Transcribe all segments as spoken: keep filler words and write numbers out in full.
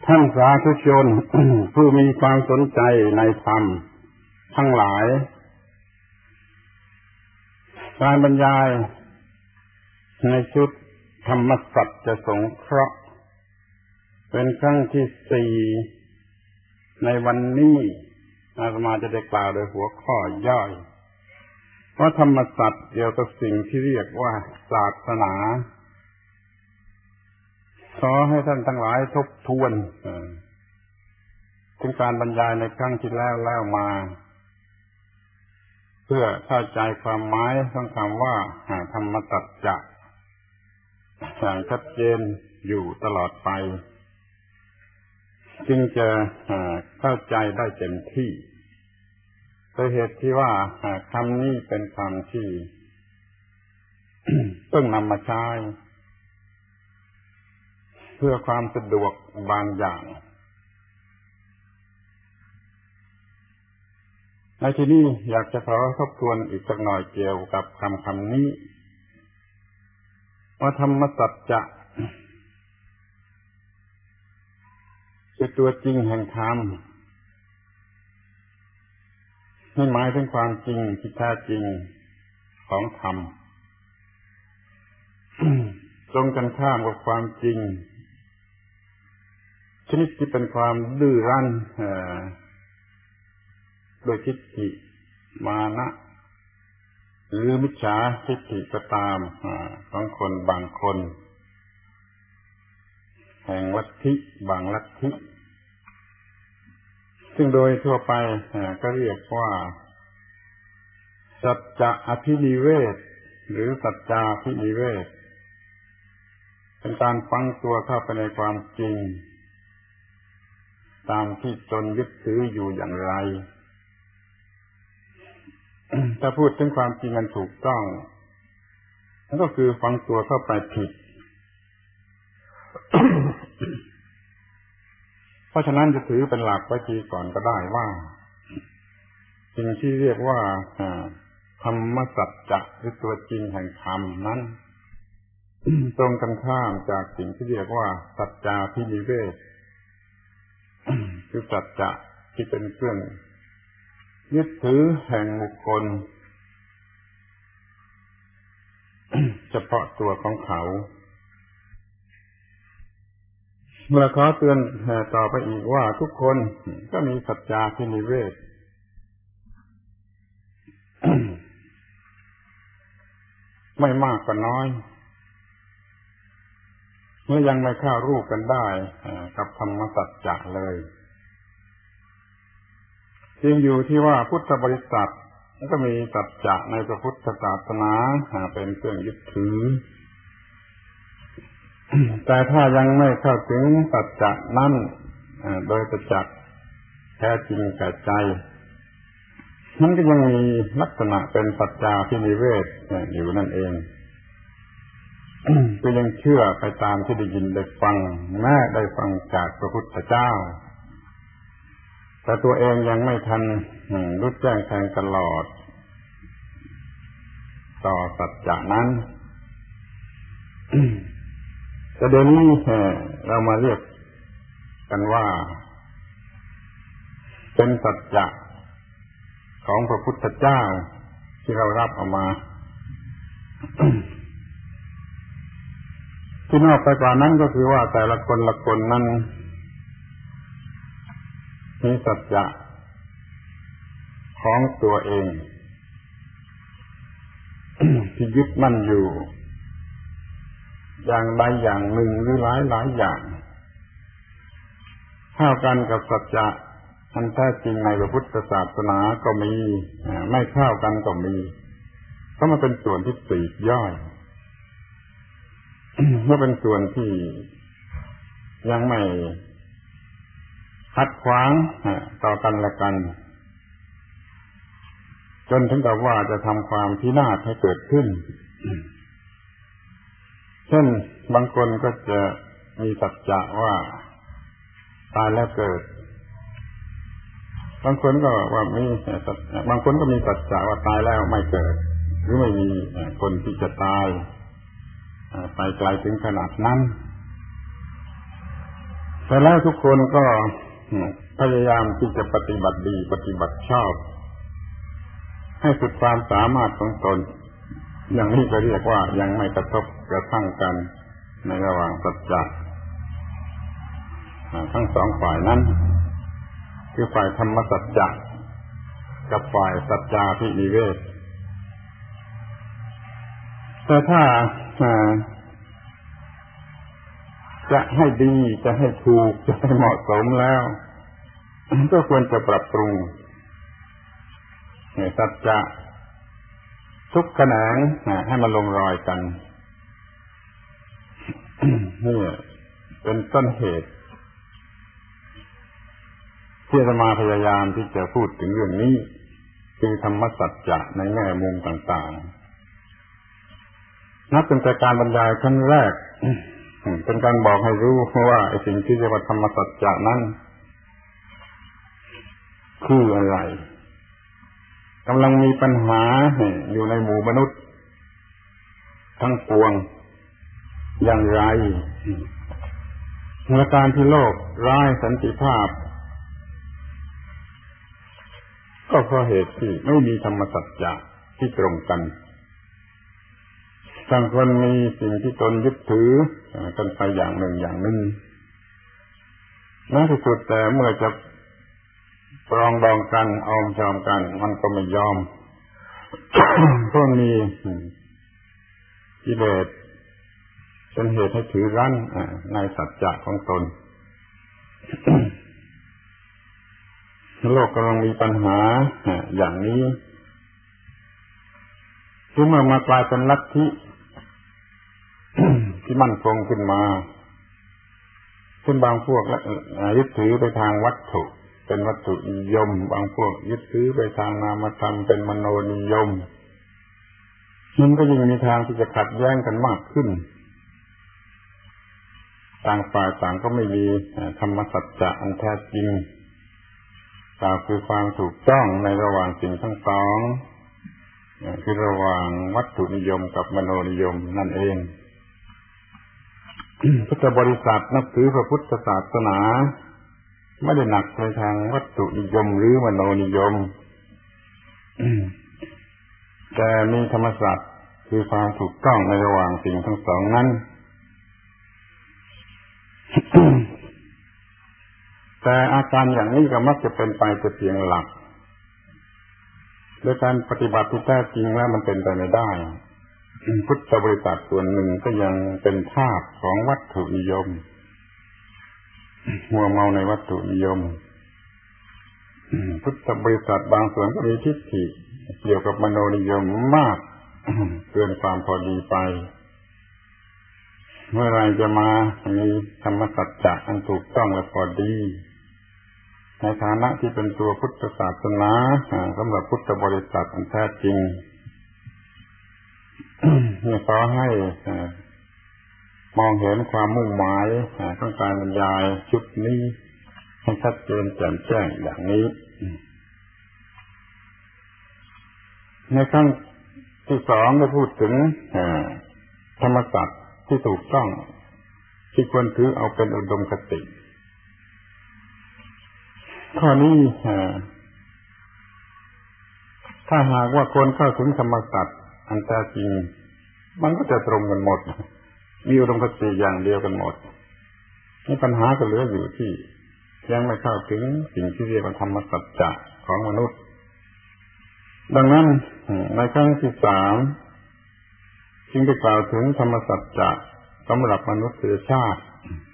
ท่านสาธุชน ผู้มีความสนใจในธรรมทั้งหลายการบรรยายในชุดธรรมสัจจะสงเคราะห์เป็นครั้งที่สี่ในวันนี้อาตมาจะได้กล่าวโดยหัวข้อย่อยเพราะธรรมสัจเกี่ยวกับสิ่งที่เรียกว่าศาสนาขอให้ท่านทั้งหลายทบทวนถึงการบรรยายในครั้งที่แล้วแล้วมาเพื่อเข้าใจความหมายของคำว่าธรรมสัจจะอย่างชัดเจนอยู่ตลอดไปจึงจะเข้าใจได้เต็มที่โดยเหตุที่ว่าคำนี้เป็นคำที่ ต้องนำมาใช้เพื่อความสะดวกบางอย่างในที่นี้อยากจะขอทบทวนอีกสักหน่อยเกี่ยวกับคำคำนี้ว่าธรรมสัจจะคือตัวจริงแห่งธรรมให้หมายถึงความจริงที่แท้จริงของธรรม ตรงกันข้ามกับความจริงชนิดที่เป็นความดื้อรั้นโดยทิฏฐิมานะหรือมิจฉาทิฏฐิก็ตามของคนบางคนแห่งลัทธิบางลัทธิซึ่งโดยทั่วไปก็เรียกว่าสัจจะอภินิเวศหรือสัจจาภินิเวศเป็นการฝังตัวเข้าไปในความจริงตามที่ตนยึดถืออยู่อย่างไรถ้าพูดถึงความจริงมันถูกต้องนั่นก็คือฝังตัวเข้าไปผิด เพราะฉะนั้นจะถือเป็นหลักไว้ทีก่อนก็ได้ว่าสิ่งที่เรียกว่าธรรมสัจจะหรือตัวจริงแห่งธรรมนั้น ตรงกันข้ามจากสิ่งที่เรียกว่าสัจจาภินิเวศ คือสัจจะที่เป็นเครื่องยึดถือแห่งบุคคล เฉพาะตัวของเขาเมื่อขอเตือนต่อไปอีกว่าทุกคนก็มีสัจจาภินิเวศ ไม่มากก็น้อยเมื่อยังไม่เข้ารูปกันได้กับธรรมสัจจะเลยจริงอยู่ที่ว่าพุทธบริษัทก็มีสัจจะในพระพุทธศาสนาเป็นเครื่องยึดถือ แต่ถ้ายังไม่เข้าถึงสัจจะนั้นโดยประจักษ์แท้จริงแก่ใจมันก็ยังมีลักษณะเป็นสัจจาภินิเวศอยู่นั่นเองก็ยังเชื่อไปตามที่ได้ยินได้ฟังแม้ได้ฟังจากพระพุทธเจ้าแต่ตัวเองยังไม่ทันรู้แจ้งแทงตลอดต่อสัจจะนั้น แต่เดี๋ยวนี้เรามาเรียกกันว่าเป็นสัจจะของพระพุทธเจ้าที่เรารับเอามา ที่นอกไปกว่านั้นก็คือว่าแต่ละคนละคนนั้นมีสัจจะของตัวเอง ที่ยึดมั่นอยู่อย่างใดอย่างหนึ่งหรือหลายหลายอย่างเท่ากันกับสัจจะอันแท้จริงในพระพุทธศาสนาก็มีไม่เท่ากันก็มีเพราะมันเป็นส่วนที่ปลีกย่อย เมื่อเป็นส่วนที่ยังไม่ขัดขวางต่อกันและกันจนถึงกับว่าจะทำความพินาศให้เกิดขึ้น เช่นบางคนก็จะมีสัจจะว่าตายแล้วเกิดบางคนก็ว่ามีบางคนก็มีสัจจะว่าตายแล้วไม่เกิดหรือไม่มีคนที่จะตายไปไกลถึงขนาดนั้นแต่แล้วทุกคนก็พยายามที่จะปฏิบัติดีปฏิบัติชอบให้สุดความสามารถของตนอย่างนี้ก็เรียกว่ายังไม่กระทบกระทั่งกันในระหว่างสัจจะทั้งสองฝ่ายนั้นคือฝ่ายธรรมสัจจะกับฝ่ายสัจจาภินิเวศแต่ถ้าจะให้ดีจะให้ถูกจะให้เหมาะสมแล้วก็ควรจะปรับปรุงสัจจะทุกแขนงให้มันลงรอยกันนี่เป็นต้นเหตุที่อาตมาพยายามที่จะพูดถึงเรื่องนี้คือธรรมสัจจะในแง่มุมต่างๆนับเป็นแต่การบรรยายครั้งแรกเป็นการบอกให้รู้ว่าไอ้สิ่งที่เรียกว่าธรรมสัจจะนั้นคืออะไรกำลังมีปัญหาอยู่ในหมู่มนุษย์ทั้งปวงอย่างไรเมื่อการที่โลกร้ายสันติภาพก็เพราะเหตุที่ไม่มีธรรมสัจจะที่ตรงกันต่างคนมีสิ่งที่ตนยึดถือกันไปอย่างหนึ่งอย่างหนึ่งในที่สุดแต่เมื่อจะปรองดองกันออมชอมกันมันก็ไม่ยอม เพราะมีกิเลสเป็นเหตุให้ถือรั้นในสัจจะของตน โลกกำลังมีปัญหาอย่างนี้ซึ่งเมื่อมากลายเป็นลัทธิ ที่มั่นคงขึ้นมาซึ่งบางพวกยึดถือไปทางวัตถุเป็นวัตถุนิยมบางพวกยึดถือไปทางนามธรรมเป็นมโนนิยมมันก็ยิ่งมีทางที่จะขัดแย้งกันมากขึ้นต่างฝ่ายต่างก็ไม่มีธรรมสัจจะอันแท้จริงกล่าวคือความถูกต้องในระหว่างสิ่งทั้งสองคือระหว่างวัตถุนิยมกับมโนนิยมนั่นเองพุทธบริษัทนับถือพระพุทธศาสนาไม่ได้หนักในทางวัตถุนิยมหรือมโนนิยมแต่มีธรรมสัจคือความถูกต้องในระหว่างสิ่งทั้งสองนั้น แต่อาการอย่างนี้ก็มักจะเป็นไปแต่เพียงหลักโดยการปฏิบัติที่แท้จริงแล้วมันเป็นไปไม่ได้พุทธบริษัทส่วนหนึ่งก็ยังเป็นทาสของวัตถุนิยมมัวเมาในวัตถุนิยมพุทธบริษัทบางส่วนก็มีทิฏฐิเกี่ยวกับมโนนิยมมากเกินความพอดีไปเมื่อไรจะมามีธรรมสัจจะอันถูกต้องและพอดีในฐานะที่เป็นตัวพุทธศาสนาสำหรับพุทธบริษัทอันแท้จริงขอให้มองเห็นความมุ่งหมายของการบรรยายชุดนี้ให้ชัดเจนแจ่มแจ้งอย่างนี้ในครั้งที่สองได้พูดถึงธรรมสัจที่ถูกต้องที่ควรถือเอาเป็นอุดมคติข้อนี้ถ้าหากว่าคนเข้าถึงธรรมสัจอันแท้จริงมันก็จะตรงกันหมดมีอุดมคติอย่างเดียวกันหมดนี่ปัญหาก็เหลืออยู่ที่ยังไม่เข้าถึงสิ่งที่เรียกว่าธรรมสัจจะของมนุษย์ดังนั้นในครั้งที่สามจึงได้กล่าวถึงธรรมสัจจะสำหรับมนุษยชาติ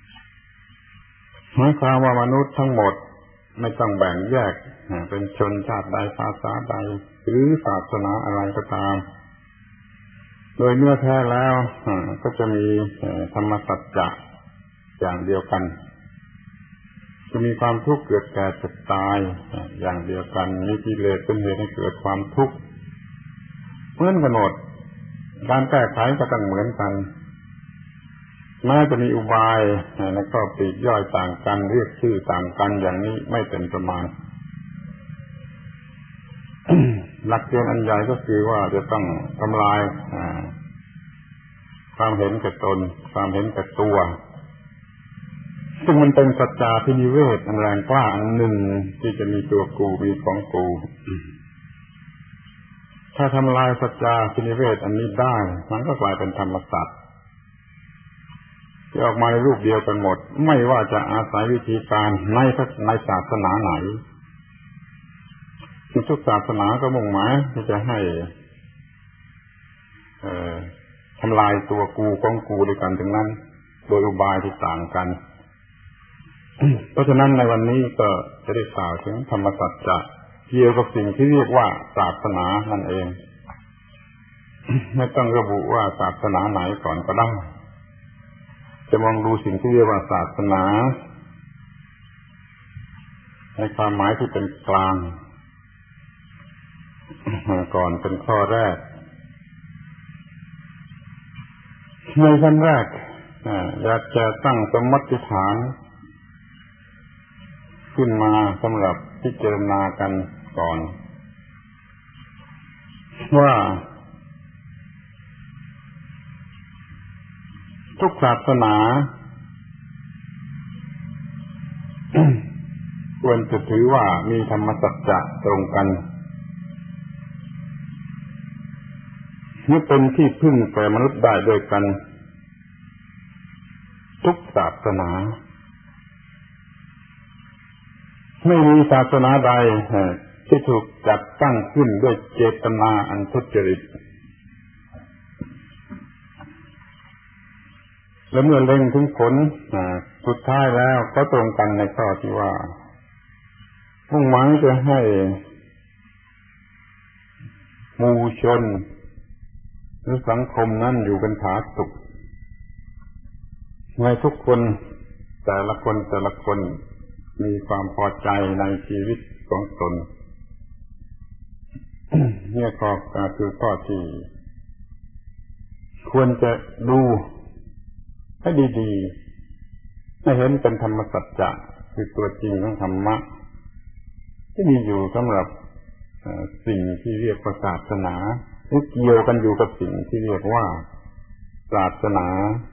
หมายความว่ามนุษย์ทั้งหมดไม่ต้องแบ่งแยกเป็นชนชาติใดภาษาใดหรือศาสนาอะไรก็ตามโดยเนื้อแท้แล้วก็จะมีธรรมสัจจะอย่างเดียวกันจะมีความทุกข์เกิดแก่เจ็บตายอย่างเดียวกันมีกิเลสเป็นเหตุให้เกิดความทุกข์เหมือนกันหมดการแก้ไขก็ต้องเหมือนกันแม้จะมีอุบายและก็ปลีกย่อยต่างกันเรียกชื่อต่างกันอย่างนี้ไม่เป็นประมาณ หลักเกณฑ์อันใหญ่ก็คือว่าจะต้องทำลายความเห็นแก่ตนความเห็นแก่ตัวซึ่งมันเป็นสัจจาพินิเวศอันแรงกล้าอันหนึ่งที่จะมีตัวกูมีของกูถ้าทำลายสัจจาพินิเวศอันนี้ได้มันก็กลายเป็นธรรมสัจที่ออกมาในรูปเดียวกันหมดไม่ว่าจะอาศัยวิธีการในในศาสนาไหนทุกศาสนาก็มุ่งหมายที่จะให้ทำลายตัวกูของกูด้วยกันทั้งนั้นโดยอุบายที่ต่างกันเพราะฉะนั้นในวันนี้ก็จะได้กล่าวถึงธรรมสัจจะเกี่ยวกับสิ่งที่เรียกว่าศาสนานั่นเองไม่ต้องระบุว่าศาสนาไหนก่อนก็ได้จะมองดูสิ่งที่เรียกว่าศาสนาในความหมายที่เป็นกลางก่อนเป็นข้อแรกในขั้นแรกอยากจะตั้งสมมติฐานขึ้นมาสำหรับพิจารณากันก่อนว่าทุกศาสนา ควรจะถือว่ามีธรรมสัจจะตรงกันนี่เป็นที่พึ่งแก่มนุษย์ได้ด้วยกันทุกศาสนาไม่มีศาสนาใดที่ถูกจัดตั้งขึ้นด้วยเจตนาอันทุจริตและเมื่อเล็งถึงผลสุดท้ายแล้วก็ตรงกันในข้อที่ว่ามุ่งหวังจะให้หมู่ชนหรือสังคมนั้นอยู่เป็นผาสุกให้ทุกคนแต่ละคนแต่ละคนมีความพอใจในชีวิตของตนนี่ก็คือข้อที่ควรจะดูให้ดีๆให้เห็นเป็นธรรมสัจจะคือตัวจริงของธรรมะที่มีอยู่สำหรับสิ่งที่เรียกว่าศาสนาหรือเกี่ยวกันอยู่กับสิ่งที่เรียกว่าศาสนา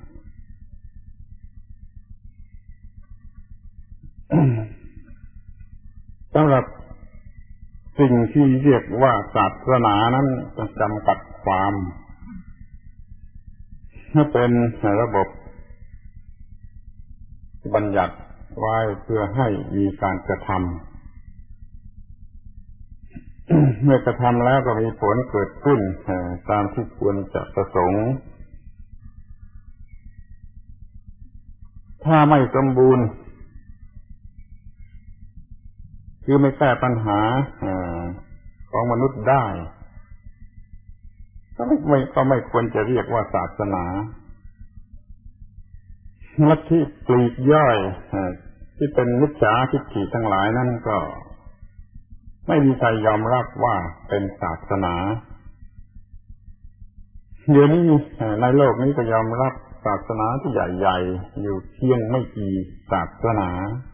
สำหรับสิ่งที่เรียกว่าศาสนานั้นจะจำกัดความให้เป็นระบบบัญญัติไว้เพื่อให้มีการกระทำ เมื่อกระทำแล้วก็มีผลเกิดขึ้นตามที่ควรจะประสงค์ถ้าไม่สมบูรณ์คือไม่แก้ปัญหาของมนุษย์ได้ก็ไม่ไม่ก็ไม่ควรจะเรียกว่าศาสนาลัทธิปลีกย่อยที่เป็นมิจฉาทิฏฐิทั้งหลายนั่นก็ไม่มีใครยอมรับว่าเป็นศาสนาเดี๋ยวนี้ในโลกนี้ก็ยอมรับศาสนาที่ใหญ่ๆอยู่เพียงไม่กี่ศาสนา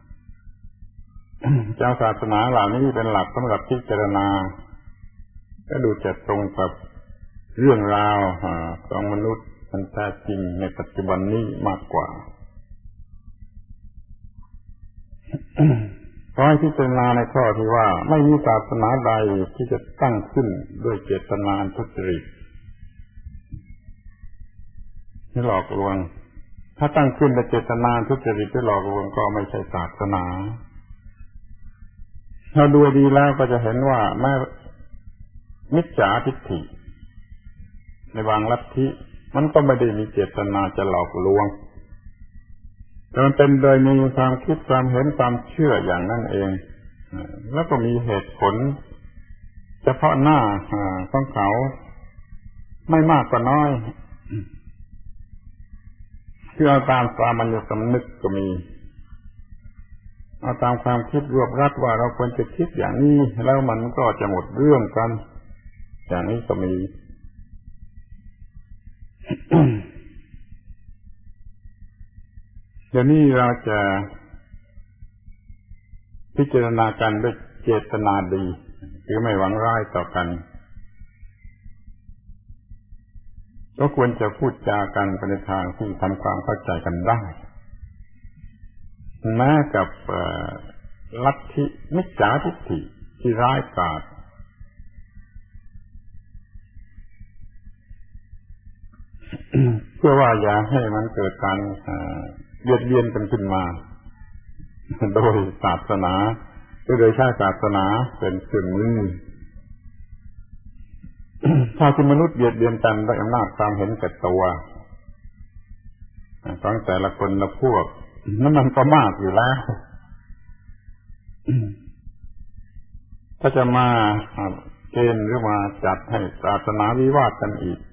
เจ้าศาสนาเหล่านี้เป็นหลักสำหรับพิจารณาก็ดูจะตรงกับเรื่องราวของมนุษย์อันแท้จริงในปัจจุบันนี้มากกว่าขอให้พิจารณาในข้อที่ว่าไม่มีศาสนาใดที่จะตั้งขึ้นด้วยเจตนาทุจริตหลอกลวงถ้าตั้งขึ้นด้วยเจตนาทุจริตหลอกลวงก็ไม่ใช่ศาสนาเราดูดีแล้วก็จะเห็นว่าแม้มิจฉาทิฏฐิในบางลัทธิมันก็ไม่ได้มีเจตนาจะหลอกลวงแต่มันเป็นโดยมีความคิดความเห็นความเชื่ออย่างนั้นเองแล้วก็มีเหตุผลเฉพาะหน้าของเขาไม่มากก็น้อยคือเอาตามสามัญสำนึกก็มีเอาตามความคิดรวบรัดว่าเราควรจะคิดอย่างนี้แล้วมันก็จะหมดเรื่องกันอย่างนี้ก็มี เดี๋ยวนี้เราจะพิจารณากันด้วยเจตนาดีคือไม่หวังร้ายต่อกันก็ควรจะพูดจากันไปในทางที่ทำความเข้าใจกันได้แม้กับลัทธิมิจฉาทิฏฐิที่ร้ายกาจเพื่อว่าอย่าให้มันเกิดการเบียดเบียนกันขึ้นมาโดยศาสนาหรือโดยใช้ศาสนาเป็นเครื่องมือถ้าที่มนุษย์เบียดเบียนกันด้วยอำนาจความเห็นแก่ตัวของแต่ละคนละพวกนั่นมันก็มากอยู่แล้วถ้าจะมาเกณฑ์หรือมาจัดให้ศาสนาวิวาทกันอีก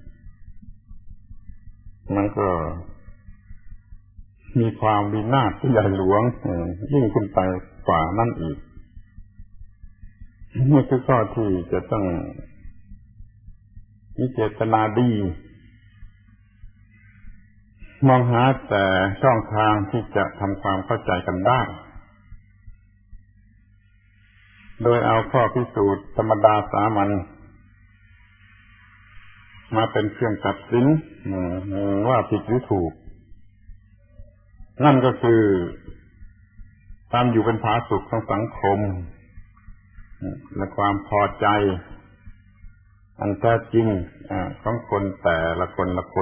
มันก็มีความวินาศที่ใหญ่หลวงยิ่งขึ้นไปกว่านั่นอีกนี่คือข้อที่จะต้องมีเจตนาดีมองหาแต่ช่องทางที่จะทำความเข้าใจกันได้โดยเอาข้อพิสูจน์ธรรมดาสามัญมาเป็นเครื่องตัดสินว่าผิดหรือถูกนั่นก็คือความอยู่เป็นผาสุกของสังคมและความพอใจอันแท้จริงของคนแต่ละคนละคน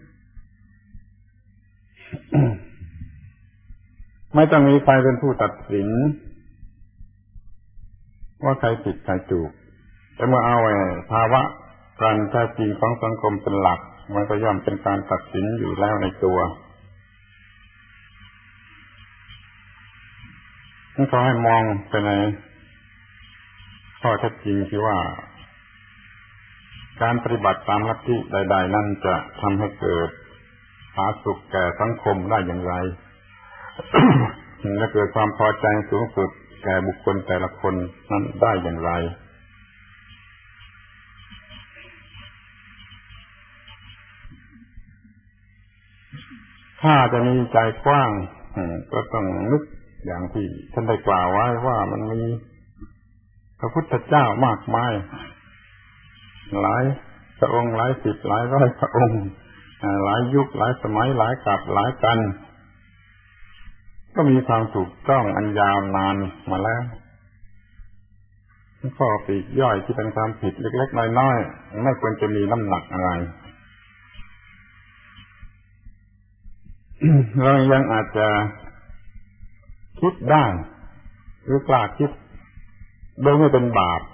ไม่ต้องมีใครเป็นผู้ตัดสินว่าใครผิดใครถูกแต่เมื่อเอาภาวะการแท้จริงของสังคมเป็นหลักมันก็ย่อมเป็นการตัดสินอยู่แล้วในตัวขอให้มองไปในข้อเท็จจริงที่ว่าการปฏิบัติตามลัทธิใดๆนั้นจะทำให้เกิดผาสุกแก่สังคมได้อย่างไร และเกิดความพอใจสูงสุดแก่บุคคลแต่ละคนนั้นได้อย่างไรถ้าจะมีใจกว้างก็ต้องนึกอย่างที่ท่านได้กล่าวไว้ว่ามันมีพระพุทธเจ้ามากมายหลายพระองค์หลายสิบหลายร้อยพระองค์หลายยุคหลายสมัยหลายกับหลายกันก็มีความถูกต้องอันยาวนานมาแล้วข้อปลีกย่อยที่เป็นความผิดเล็กๆน้อยๆไม่ควรจะมีน้ำหนักอะไร เรายังอาจจะคิดได้หรือกล้าคิดโดยไม่เป็นบาป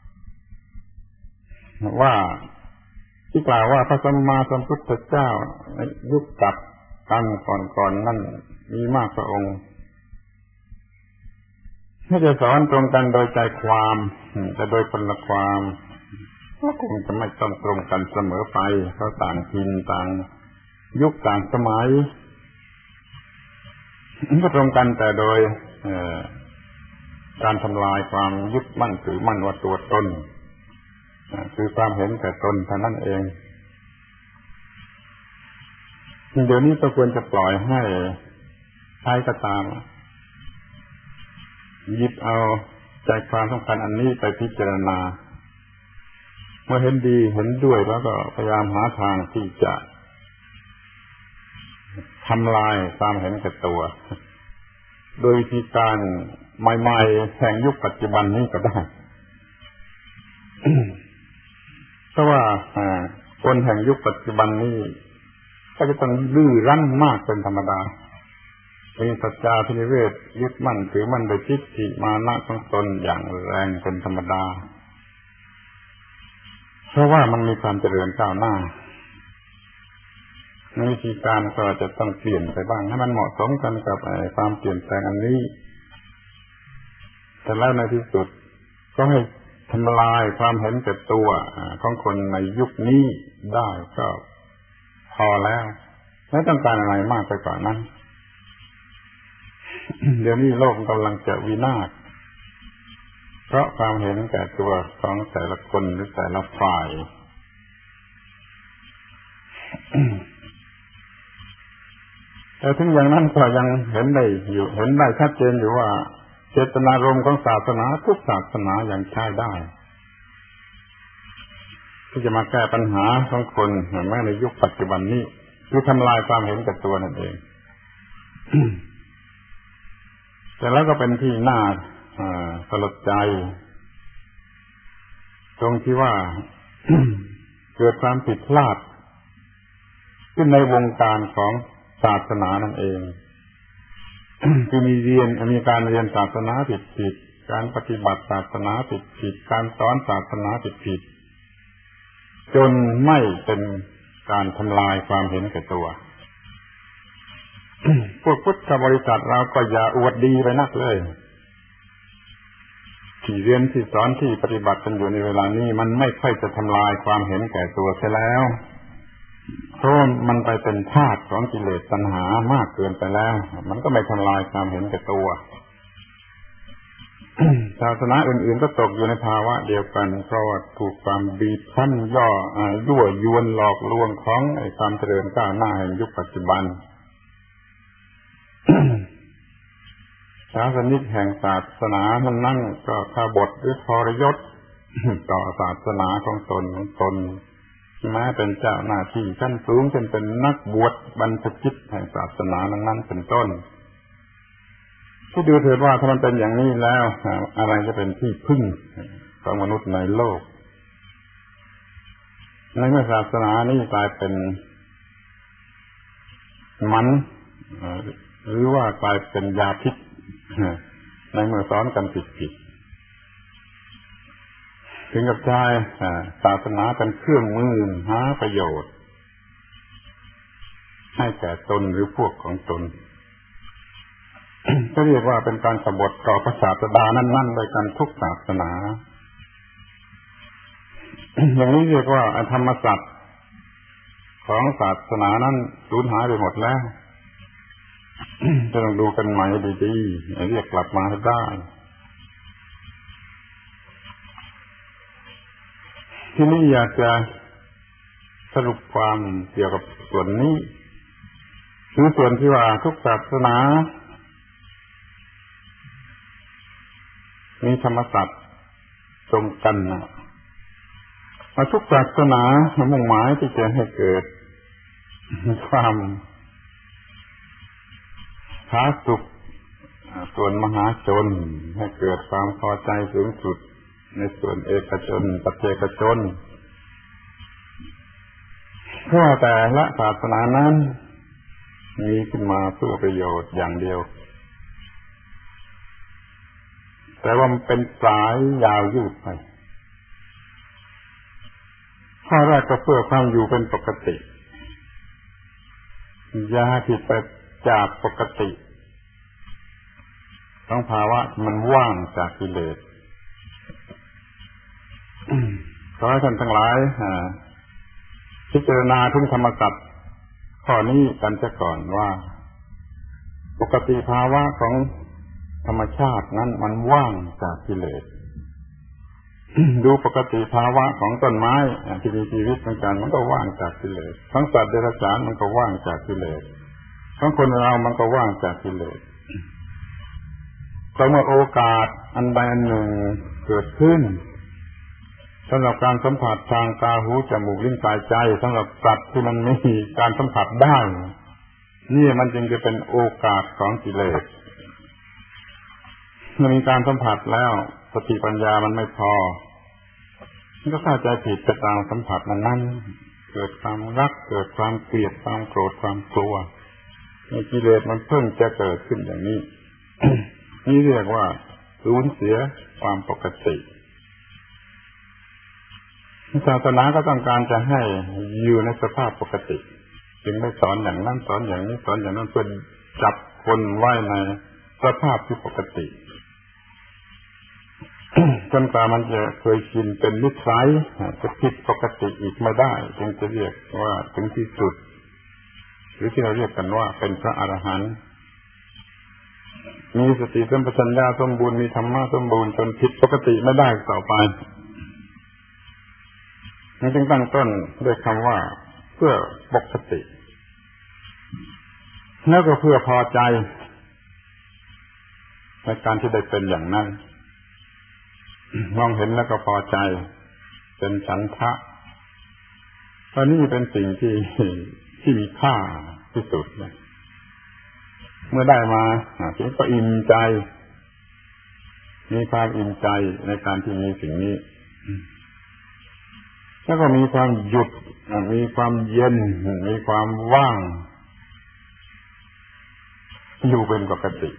ว่าที่กล่าวว่าพระสัมมาสัมพุทธเจ้าในยุคกับกันก่อนๆนั่นมีมากพระองค์ถ้าจะสอนตรงกันโดยใจความแต่โดยคนละความก็คงจะไม่ต้องตรงกันเสมอไปเขาต่างถิ่นต่างยุคต่างสมัยก็ตรงกันแต่โดยการทำลายความยึดมั่นถือมั่นว่าตัวตนคือความเห็นแก่ตนเท่านั้นเองเดี๋ยวนี้ก็ควรจะปล่อยให้ใครก็ตามหยิบเอาใจความสำคัญอันนี้ไปพิจารณาเมื่อเห็นดีเห็นด้วยแล้วก็พยายามหาทางที่จะทำลายความเห็นแก่ตัวโดยวิธีการใหม่ๆแห่งยุคปัจจุบันนี้ก็ได้ เพราะว่าคนแห่งยุคปัจจุบันนี้ก็จะต้องดื้อรั้นมากเป็นธรรมดามีสัจจาพินิเวศยึดมั่นถือมั่นโดยทิฏฐิมานะของตนอย่างแรงเป็นธรรมดาเพราะว่ามันมีความเจริญก้าวหน้าวิธีการก็จะต้องเปลี่ยนไปบ้างให้มันเหมาะสมกันกับความเปลี่ยนแปลงอันนี้แต่แล้วในที่สุดก็ให้ทำลายความเห็นแก่ตัวของคนในยุคนี้ได้ก็พอแล้วไม่ต้องการอะไรมากไปกว่านั้น เดี๋ยวนี้โลกกำลังจะวินาศเพราะความเห็นแก่ตัวของแต่ละคนหรือแต่ละฝ่าย แต่ถึงอย่างนั้นก็ยังเห็นได้อยู่เห็นได้ชัดเจนอยู่ว่าเจตนารมณ์ของศาสนาทุกศาสนายังใช้ได้ที่จะมาแก้ปัญหาของคนแม้ในยุคปัจจุบันนี้คือทำลายความเห็นแก่ตัวนั่นเองแต่แล้วก็เป็นที่น่าสลดใจตรงที่ว่า เกิดความผิดพลาดขึ้นในวงการของศาสนานั่นเอง คือมีเรียนมีการเรียนศาสนาผิดผิดการปฏิบัติศาสนาผิดผิดการสอนศาสนาผิดผิดจนไม่เป็นการทำลายความเห็นแก่ตัว พวกพุทธบริษัทเราก็อย่าอวดดีไปนักเลยที่เรียนที่สอนที่ปฏิบัติกันอยู่ในเวลานี้มันไม่ค่อยจะทำลายความเห็นแก่ตัวเสียแล้วเพราะมันไปเป็นธาตุของกิเลสตัณหามากเกินไปแล้วมันก็ไม่ทำลายความเห็นแก่ตัว ศาสนาอื่นๆก็ตกอยู่ในภาวะเดียวกันเพราะว่าถูกความบีบคั้นย่อยั่วยวนหลอกลวงของไอ้ความเจริญก้าวหน้าแห่งยุคปัจจุบัน ศาสนิกแห่งศาสนามันนั่นก็ขบฏหรือทรยศ ต่อศาสนาของตนของตนแม้เป็นเจ้าหน้าที่ชั้นสูงเช่นเป็นนักบวชบรรพชิตแห่งศาสนานั้นเป็นต้นที่ดูเถิดว่าถ้ามันเป็นอย่างนี้แล้วอะไรจะเป็นที่พึ่งของมนุษย์ในโลกในเมื่อศาสนานี้กลายเป็นมันหรือว่ากลายเป็นยาพิษในเมื่อสอนกันผิดๆถึงกับใช้ศาสนาเป็นเครื่องมือหาประโยชน์ให้แก่ตนหรือพวกของตนก็เรียกว่าเป็นการกบฏต่อพระศาสดานั่นๆโดยกันทุกศาสนา อย่างนี้เรียกว่าธรรมสัจของศาสนานั้นสูญหายไปหมดแล้ว จะต้องดูกันใหม่ดีๆเรียกกลับมาให้ได้ที่นี่อยากจะสรุปความเกี่ยวกับส่วนนี้คือส่วนที่ว่าทุกศาสนามีธรรมสัจตรงกันนะทุกศาสนามุ่งหมายที่จะให้เกิดความผาสุกส่วนมหาชนให้เกิดความพอใจสูงสุดในส่วนเอกชนปัจเจกชนเพราะแต่ละศาสนานั้นมีขึ้นมาเพื่อประโยชน์อย่างเดียวแต่ว่ามันเป็นสายยาวยืดไปข้อแรกก็เพื่อความอยู่เป็นปกติอย่าให้ผิดไปจากปกติต้องภาวะมันว่างจากกิเลสขอให้ท่านทั้งหลายพิจารณาถึงธรรมสัจข้อนี้กันซะก่อนว่าปกติภาวะของธรรมชาตินั้นมันว่างจากกิเลส ดูปกติภาวะของต้นไม้ที่มีชีวิตเหมือนกันมันก็ว่างจากกิเลสทั้งสัตว์เดรัจฉานมันก็ว่างจากกิเลสทั้งคนเรามันก็ว่างจากกิเลสแต่เมื่อโอกาสอันใดอันหนึ่งเกิดขึ้นสำหรับการสัมผัสทางตาหูจมูกลิ้นกายใจสำหรับสัตว์ที่มันไม่มีการสัมผัสได้นี่มันจึงจะเป็นโอกาสของกิเลสเมื่อมีการสัมผัสแล้วสติปัญญามันไม่พอมันก็เข้าใจผิดไปตามสัมผัสนั้นๆเกิดความรักเกิดความเกลียดความโกรธความกลัวในกิเลสมันเพิ่งจะเกิดขึ้นอย่างนี้ นี่เรียกว่าสูญเสียความปกติศาสนาก็ต้องการจะให้อยู่ในสภาพปกติจึงไม่สอนอย่างนั้นสอนอย่างนี้สอนอย่างนั้นเพื่อจับคนไว้ในสภาพที่ปกติจนกว่ามันจะเคยชินเป็นนิสัยจะผิดปกติอีกไม่ได้จึงจะเรียกว่าถึงที่สุดหรือที่เราเรียกกันว่าเป็นพระอรหันต์มีสติสัมปชัญญะสมบูรณ์มีธรรมะสมบูรณ์จนผิดปกติไม่ได้ต่อไปนั่นจึงตั้งต้นด้วยคำว่าเพื่อปกติแล้วก็เพื่อพอใจในการที่ได้เป็นอย่างนั้นมองเห็นแล้วก็พอใจเป็นฉันทะตอนนี้เป็นสิ่งที่ที่มีค่าที่สุดเลยเมื่อได้มาจิตก็อิ่มใจมีความอิ่มใจในการที่มีสิ่งนี้แล้วก็มีความหยุดมีความเย็นมีความว่างอยู่เป็นปกติ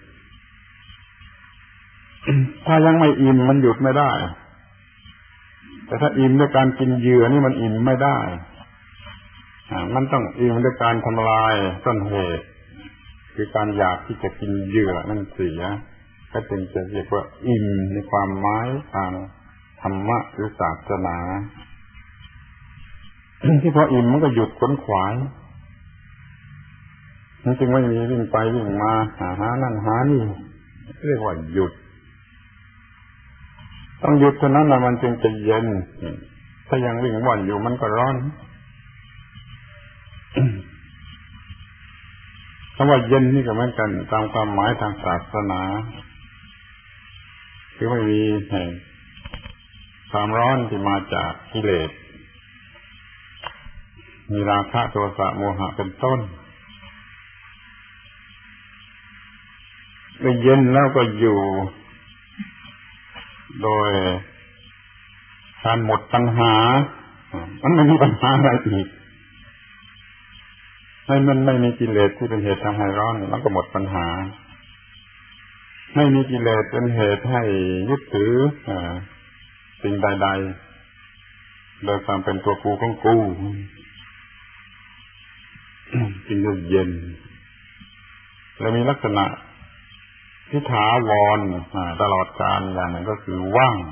ถ้ายังไม่อิ่มมันหยุดไม่ได้แต่ถ้าอิ่มด้วยการกินเหยื่อนี่มันอิ่มไม่ได้มันต้องอิ่มด้วยการทำลายต้นเหตุคือการอยากที่จะกินเหยื่อนั่นเสียก็จึงจะเรียกว่าอิ่มในความหมายทางธรรมะหรือศาสนาที่พออิ่มมันก็หยุดขวนขวายมันจึงไม่มีวิ่งไปวิ่งมาหาหานั่นหานี่เรียกว่าหยุดต้องหยุดเท่านั้นนะมันจึงจะเย็นถ้ายังวิ่งว่อนอยู่มันก็ร้อนคำว่าเย็นนี่ก็เหมือนกันตามความหมายทางศาสนาคือไม่มีความร้อนที่มาจากกิเลสมีราคะโทสะโมหะเป็นต้นได้เย็นแล้วก็อยู่โดยการหมดปัญหามันไม่มีปัญหาอะไรอีกให้มันไม่มีกิเลสที่เป็นเหตุทำให้ร้อนแล้วก็หมดปัญหาไม่มีกิเลสเป็นเหตุให้ยึดถือสิ่งใดๆโดยความเป็นตัวกูของกูจึงจะเย็นและมีลักษณะที่ถาวรตลอดกาลอย่างหนึ่งก็คือว่าง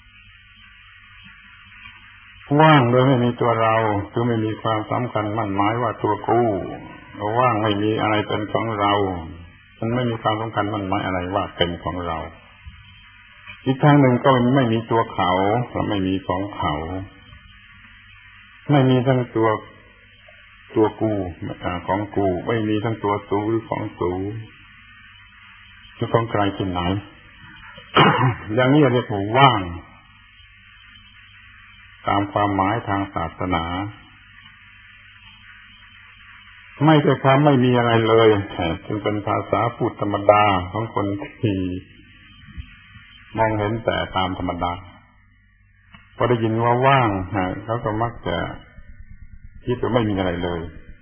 ว่างโดยไม่มีตัวเราคือไม่มีความสำคัญมั่นหมายว่าตัวกูว่างไม่มีอะไรเป็นของเรามันไม่มีความสำคัญมั่นหมายอะไรว่าเป็นของเราอีกทางหนึ่งก็ไม่มีตัวเขาและไม่มีของเขาไม่มีทั้งตัวตัวกูของกูไม่มีทั้งตัวสูหรือของสูหรือของใครที่ไหน อย่างนี้เรียกว่าว่างตามความหมายทางศาสนาไม่ใช่ความไม่มีอะไรเลยจึงเป็นภาษาพูดธรรมดาของคนที่มองเห็นแต่ตามธรรมดาพอได้ยินว่าว่างเขาก็มักจะคิดว่าไม่มีอะไรเลย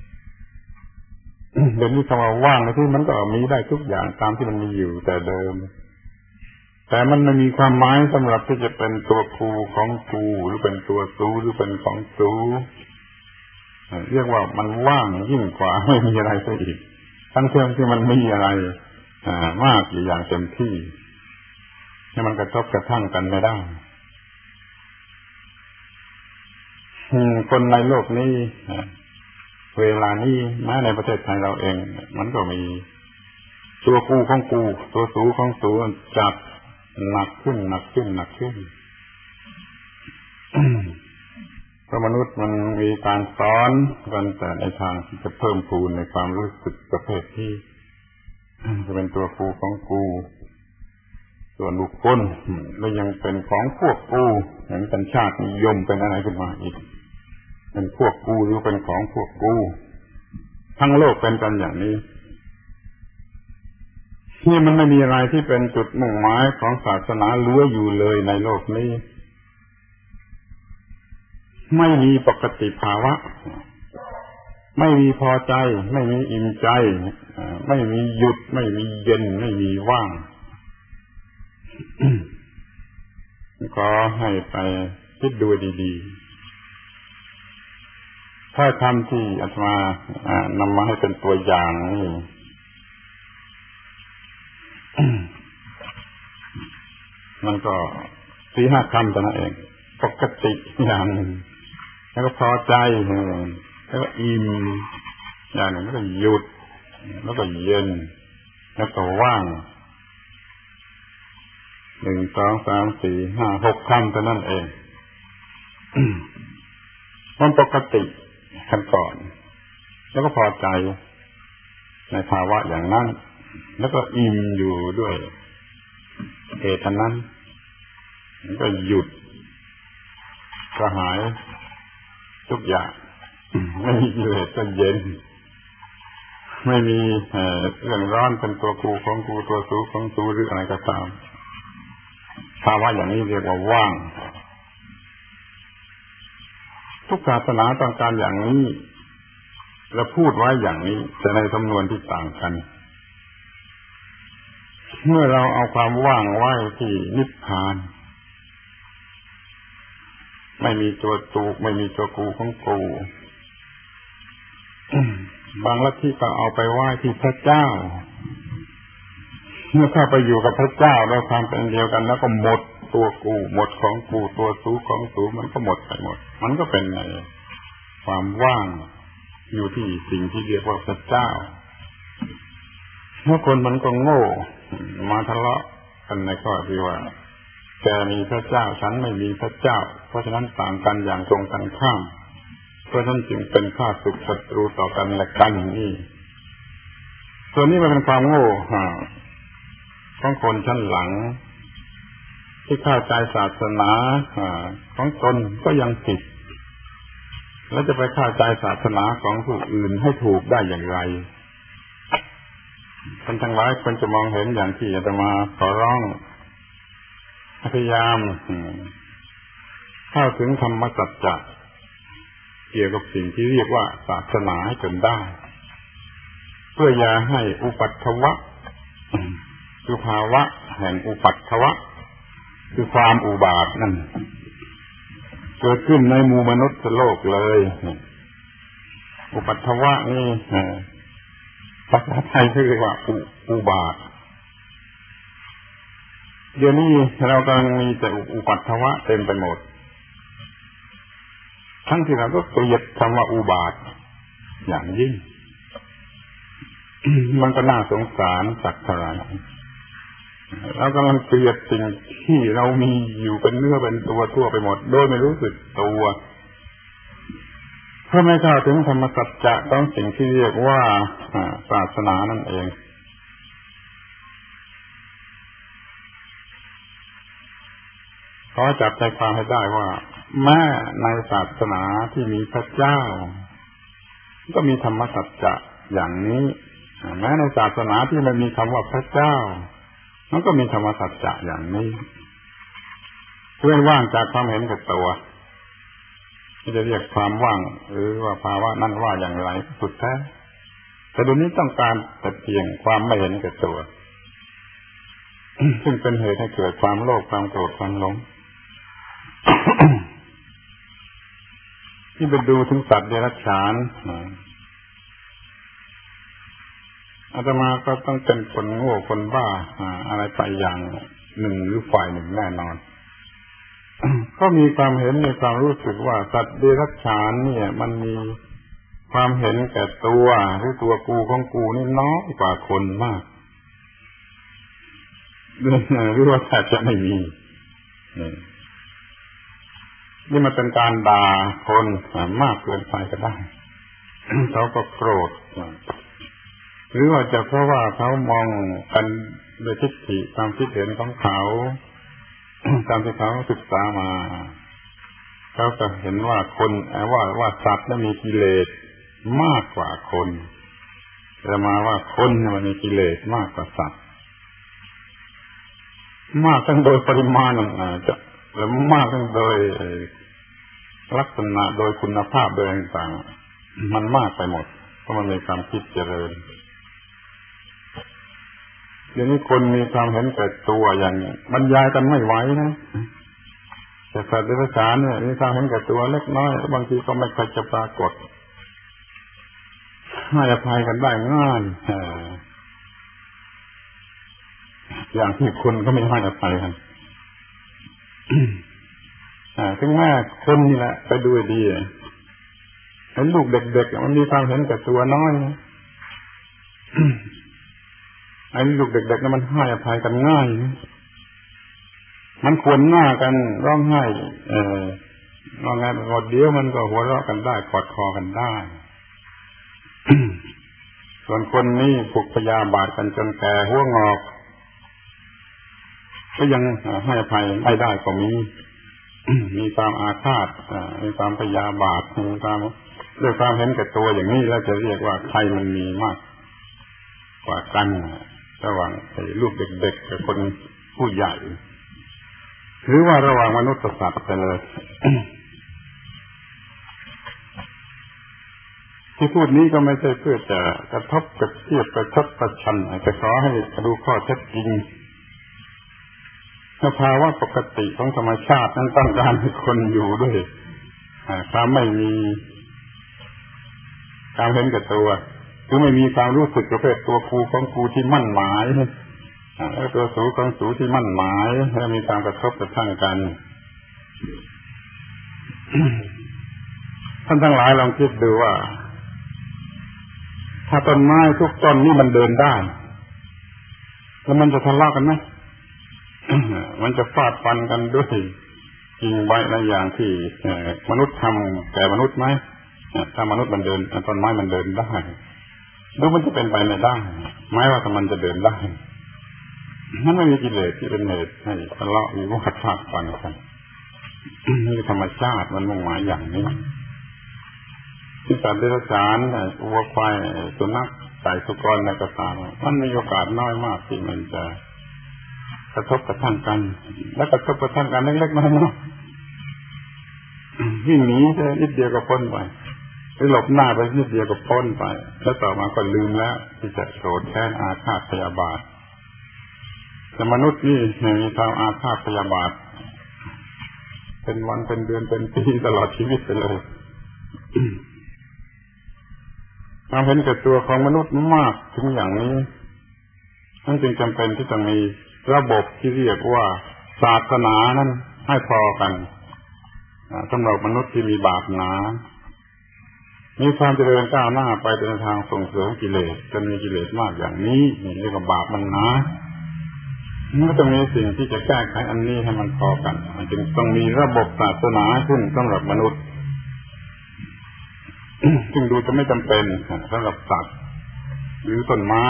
เดี๋ยวนี้คำว่าว่างในที่มันก็มีได้ทุกอย่างตามที่มันมีอยู่แต่เดิมแต่มันไม่มีความหมายสำหรับที่จะเป็นตัวกูของกูหรือเป็นตัวสูหรือเป็นของสูเรียกว่ามันว่างยิ่งกว่าไม่มีอะไรซะอีกทั้งเรื่องที่มันมีอะไรมากอยู่อย่างเต็มที่ให้มันกระทบกระทั่งกันไม่ได้คนในโลกนี้เวลานี้แม้ในประเทศไทยเราเองมันก็มีตัวกูของกูตัวสูของสูจับหนักขึ้นหนักขึ้นหนักขึ้น เพราะมนุษย์มันมีการสอนกันแต่ในทางที่จะเพิ่มพูนในความรู้สึกประเภทที่จะเป็นตัวกูของกูส่วนบุคคลและยังเป็นของพวกกูเห็นเป็นชาตินิยมเป็นอะไรขึ้นมาอีกเป็นพวกกูหรือเป็นของพวกกูทั้งโลกเป็นกันอย่างนี้ที่มันไม่มีอะไรที่เป็นจุดมุ่งหมายของศาสนาเหลืออยู่เลยในโลกนี้ไม่มีปกติภาวะไม่มีพอใจไม่มีอิ่มใจไม่มีหยุดไม่มีเย็นไม่มีว่างขอให้ไปคิดดูดีๆถ้าคำที่อาตมานำมาให้เป็นตัวอย่างนี่มันก็สี่ห้าคำเท่านั้นเองปกติอย่างหนึ่งแล้วก็พอใจแล้วก็อิ่มอย่างหนึ่งแล้วก็หยุดแล้วก็เย็นแล้วก็ว่างหนึ่งสองสามสี่ห้าหกคำเท่านั้นเองมันปกติขั้นก่อนแล้วก็พอใจในภาวะอย่างนั้นแล้วก็อิ่มอยู่ด้วยเหตุนั้นแล้วก็หยุดกระหายทุกอย่างไม่มีกิเลสก็เย็นไม่มีเรื่องร้อนเป็นตัวกูของกูตัวสูของสูหรืออะไรก็ตามภาวะอย่างนี้เรียกว่าว่างทุกศาสนาต้องการอย่างนี้และพูดไว้อย่างนี้แต่ในจำนวนที่ต่างกันเมื่อเราเอาความว่างไว้ที่นิพพานไม่มีตัวตูไม่มีตัวกูของกูบางลัทธิก็เอาไปไหว้ที่พระเจ้าเมื่อเข้าไปอยู่กับพระเจ้าแล้วความเป็นเดียวกันแล้วก็หมดตัวกูหมดของกูตัวสูของสูมันก็หมดไปหมดมันก็เป็นในความว่างอยู่ที่สิ่งที่เรียกว่าพระเจ้าเมื่อคนมันก็โง่มาทะเลาะกันในข้อที่ว่าแกมีพระเจ้าฉันไม่มีพระเจ้าเพราะฉะนั้นต่างกันอย่างตรงกันข้ามเพราะฉะนั้นจึงเป็นข้าศึกศัตรูต่อกันและกันอย่างนี้ส่วนนี้มันเป็นความโง่ของคนชั้นหลังที่เข้าใจศาสนาของตนก็ยังผิดแล้วจะไปเข้าใจศาสนาของผู้อื่นให้ถูกได้อย่างไรคนทั้งหลายควรจะมองเห็นอย่างที่อาตมาขอร้องพยายามเข้าถึงธรรมสัจจะเกี่ยวกับสิ่งที่เรียกว่าศาสนาให้จนได้เพื่ออย่าให้อุปัฏฐวะคือภาวะแห่งอุปัฏฐวะคือความอุบาทนั่นเกิดขึ้นในหมู่มนุษย์โลกเลยอุปัฏฐวะนี่ภาษาไทยเรียกว่าอุบาทเดี๋ยวนี้เรากำลังมีแต่อุปัฏฐวะเต็มไปหมดทั้งที่เราก็เกลียดคำว่าอุบาทอย่างยิ่งมันก็น่าสงสารสักเท่าไหร่เรากำลังเกลียดสิ่งที่เรามีอยู่เป็นเนื้อเป็นตัวทั่วไปหมดโดยไม่รู้สึกตัวเพราะไม่เข้าถึงธรรมสัจจะต้องสิ่งที่เรียกว่าศาสนานั่นเองขอจับใจความให้ได้ว่าแม้ในศาสนาที่มีพระเจ้าก็มีธรรมสัจจะอย่างนี้แม้ในศาสนาที่ไม่มีคำว่าพระเจ้ามันก็มีธรรมสัจจะอย่างนี้เพื่อว่างจากความเห็นแก่ตัวที่จะเรียกความว่างหรือว่าภาวะนั้นว่าอย่างไรสุดแท้แต่ดูนี้ต้องการแต่เพียงความไม่เห็นแก่ตัว ซึ่งเป็นเหตุให้เกิดความโลภความโกรธความหลง ที่ไปดูถึงสัตว์เดรัจฉานอาตมาก็ต้องเป็นคนโง่คนบ้าอะไรไปอย่างหนึ่งหรือฝ่ายหนึ่งแน่นอนก็มีความเห็นมีความรู้สึกว่าสัตว์เดรัจฉานเนี่ยมันมีความเห็นแก่ตัวหรือตัวกูของกูนี่น้อยกว่าคนมากหรือว่าแทบจะไม่มีนี่มันเป็นการด่าคนมากเกินไปก็ได้เขาก็โกรธหรือว่าจะเพราะว่าเขามองกันโดยทิฏฐิความคิดเห็นของเขาตามที่เขาศึกษามาเขาก็เห็นว่าคนว่าว่าสัตว์นั้นมีกิเลสมากกว่าคนแต่มาว่าคนมันมีกิเลสมากกว่าสัตว์มากทั้งโดยปริมาณจะและมากทั้งโดยลักษณะโดยคุณภาพโดยต่างๆมันมากไปหมดเพราะมันมีความคิดเจริญเดี๋ยวนี้คนมีความเห็นแก่ตัวอย่างบรรยายกันไม่ไหวนะแต่สัตว์เดรัจฉานเนี่ยมีความเห็นแก่ตัวเล็กน้อยบางทีก็ไม่ค่อยจะปรากฏให้อภัยกันได้ง่ายอย่างที่คนก็ไม่ให้อภัยกันถึงแม้คนนี่แหละไปดูดีเห็นลูกเด็กๆมันมีความเห็นแก่ตัวน้อยนะไอ้ลูกเด็กๆนั้นมันให้อภัยกันง่ายมันควรหน้ากันร้องไห้เออร้องไห้หมดเดียวมันก็หัวเราะกันได้กอดคอกันได้ ส่วนคนนี้ผูกพยาบาทกันจนแก่หัวงอกก็ยังให้อภัยไม่ได้ก็มี มีความอาฆาตมีความพยาบาทมีความด้วยความเห็นแก่ตัวอย่างนี้แล้วจะเรียกว่าใครมันมีมากกว่ากันระหว่างลูกเด็กๆกับคนผู้ใหญ่หรือว่าระหว่างมนุษย์กับสัตว์ไปเลย ที่พูดนี้ก็ไม่ใช่เพื่อจะกระทบกระเทียบกระทบกระชันแต่ขอให้ดูข้อเท็จจริงสภาวะปกติของธรรมชาตินั้นต้องการให้คนอยู่ด้วยความไม่มีความเห็นแก่ตัวคือไม่มีความรู้สึกประเภทตัวกูของกูที่มั่นหมายแล้วตัวสูของสูที่มั่นหมายและมีความกระทบกระทั่งกัน ท่านทั้งหลายลองคิดดูว่าถ้าต้นไม้ทุกต้นนี่มันเดินได้แล้วมันจะทะเลาะกันไหม มันจะฟาดฟันกันด้วยกิ่งใบอะไรอย่างที่มนุษย์ทำแต่มนุษย์ไหมถ้ามนุษย์มันเดินต้นไม้มันเดินได้ดูมันจะเป็นไปไม่ได้ไม้ว่าถ้ามันจะเดินได้มันไม่มีกิเลสที่เป็นเหตุให้ทะเลาะวิวาทฟาดฟันกันนี่ธรรมชาติมันมุ่งหมายอย่างนี้ที่สัตว์เดรัจฉานวัวควายสุนัขไก่สุกรในกระตามมันมีโอกาสน้อยมากที่มันจะกระทบกระทั่งกันและกระทบกระทั่งกันเล็กๆน้อยๆวิ่งหนีแค่นิดเดียวก็พ้นไปหรือหลบหน้าไปนิดเดียวก็พ้นไปแล้วต่อมาก็ลืมแล้วที่จะโกรธแค้นอาฆาตพยาบาทแต่มนุษย์นี่มีความอาฆาตพยาบาทเป็นวันเป็นเดือนเป็นปีตลอดชีวิตไปเลยความเห็นแก่ตัวของมนุษย์มากถึงอย่างนี้นั่นจึงจำเป็นที่จะมีระบบที่เรียกว่าศาสนานั้นให้พอกันสำหรับมนุษย์ที่มีบาปหนามีความเจริญก้าวหน้าไปในทางส่งเสริมกิเลสจนมีกิเลสมากอย่างนี้นี่เรียกว่าบาปมันหนามันก็ต้องมีสิ่งที่จะแก้ไขอันนี้ให้มันพอกันมันจึงต้องมีระบบศาสนาขึ้นสำหรับมนุษย์ซึ่งดูจะไม่จำเป็นสำหรับสัตว์หรือต้นไม้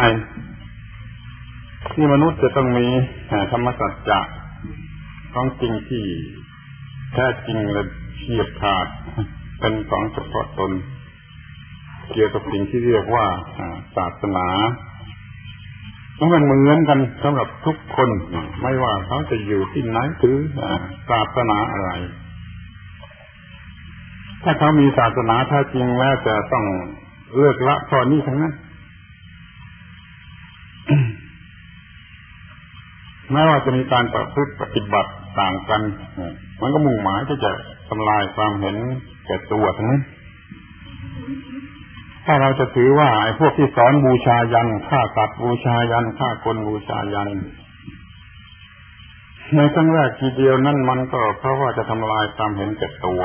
ที่มนุษย์จะต้องมีธรรมสัจจะของจริงที่แท้จริงและเฉียบขาดเป็นของเฉพาะตนเกี่ยวกับสิ่งที่เรียกว่าศาสนามันเหมือนกันสำหรับทุกคนไม่ว่าเขาจะอยู่ที่ไหนถือศาสนาอะไรถ้าเขามีศาสนาแท้จริงแล้วจะต้องเลิกละข้อนี้ทั้งนั้น แม้ว่าจะมีการประพฤติปฏิบัติต่างกันมันก็มุ่งหมายที่จะทำลายความเห็นแก่ตัวทั้งนั้นถ้าเราจะถือว่าไอ้พวกที่สอนบูชายันฆ่าสัตว์บูชายันฆ่าคนบูชายันในครั้งแรกทีเดียวนั่นมันก็เพราะว่าจะทำลายความเห็นแก่ตัว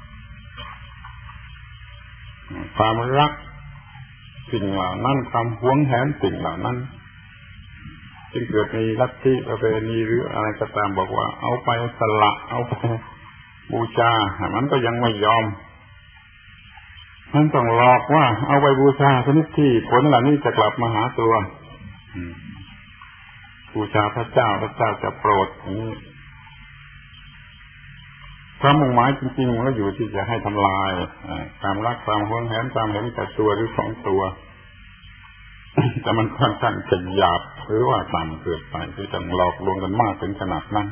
ความรักสิ่งเหล่านั้นความหวงแหนสิ่งเหล่านั้นจึงเกิดมีลัทธิประเพณีหรืออะไรก็ตามบอกว่าเอาไปสละเอาไปบูชามันก็ยังไม่ยอมมันต้องหลอกว่าเอาไปบูชาชนิดที่ผลเหล่านี้จะกลับมาหาตัวบูชาพระเจ้าพระเจ้าจะโปรดอย่างนี้ความมุ่งหมายจริงๆมันก็อยู่ที่จะให้ทำลายความรักความหวงแหนความเห็นแก่ตัวหรือของตัวแต่มันค่อนข้างจะหยาบหรือว่าต่ำเกินไปที่จะหลอกลวงกันมากถึงขนาดนั้น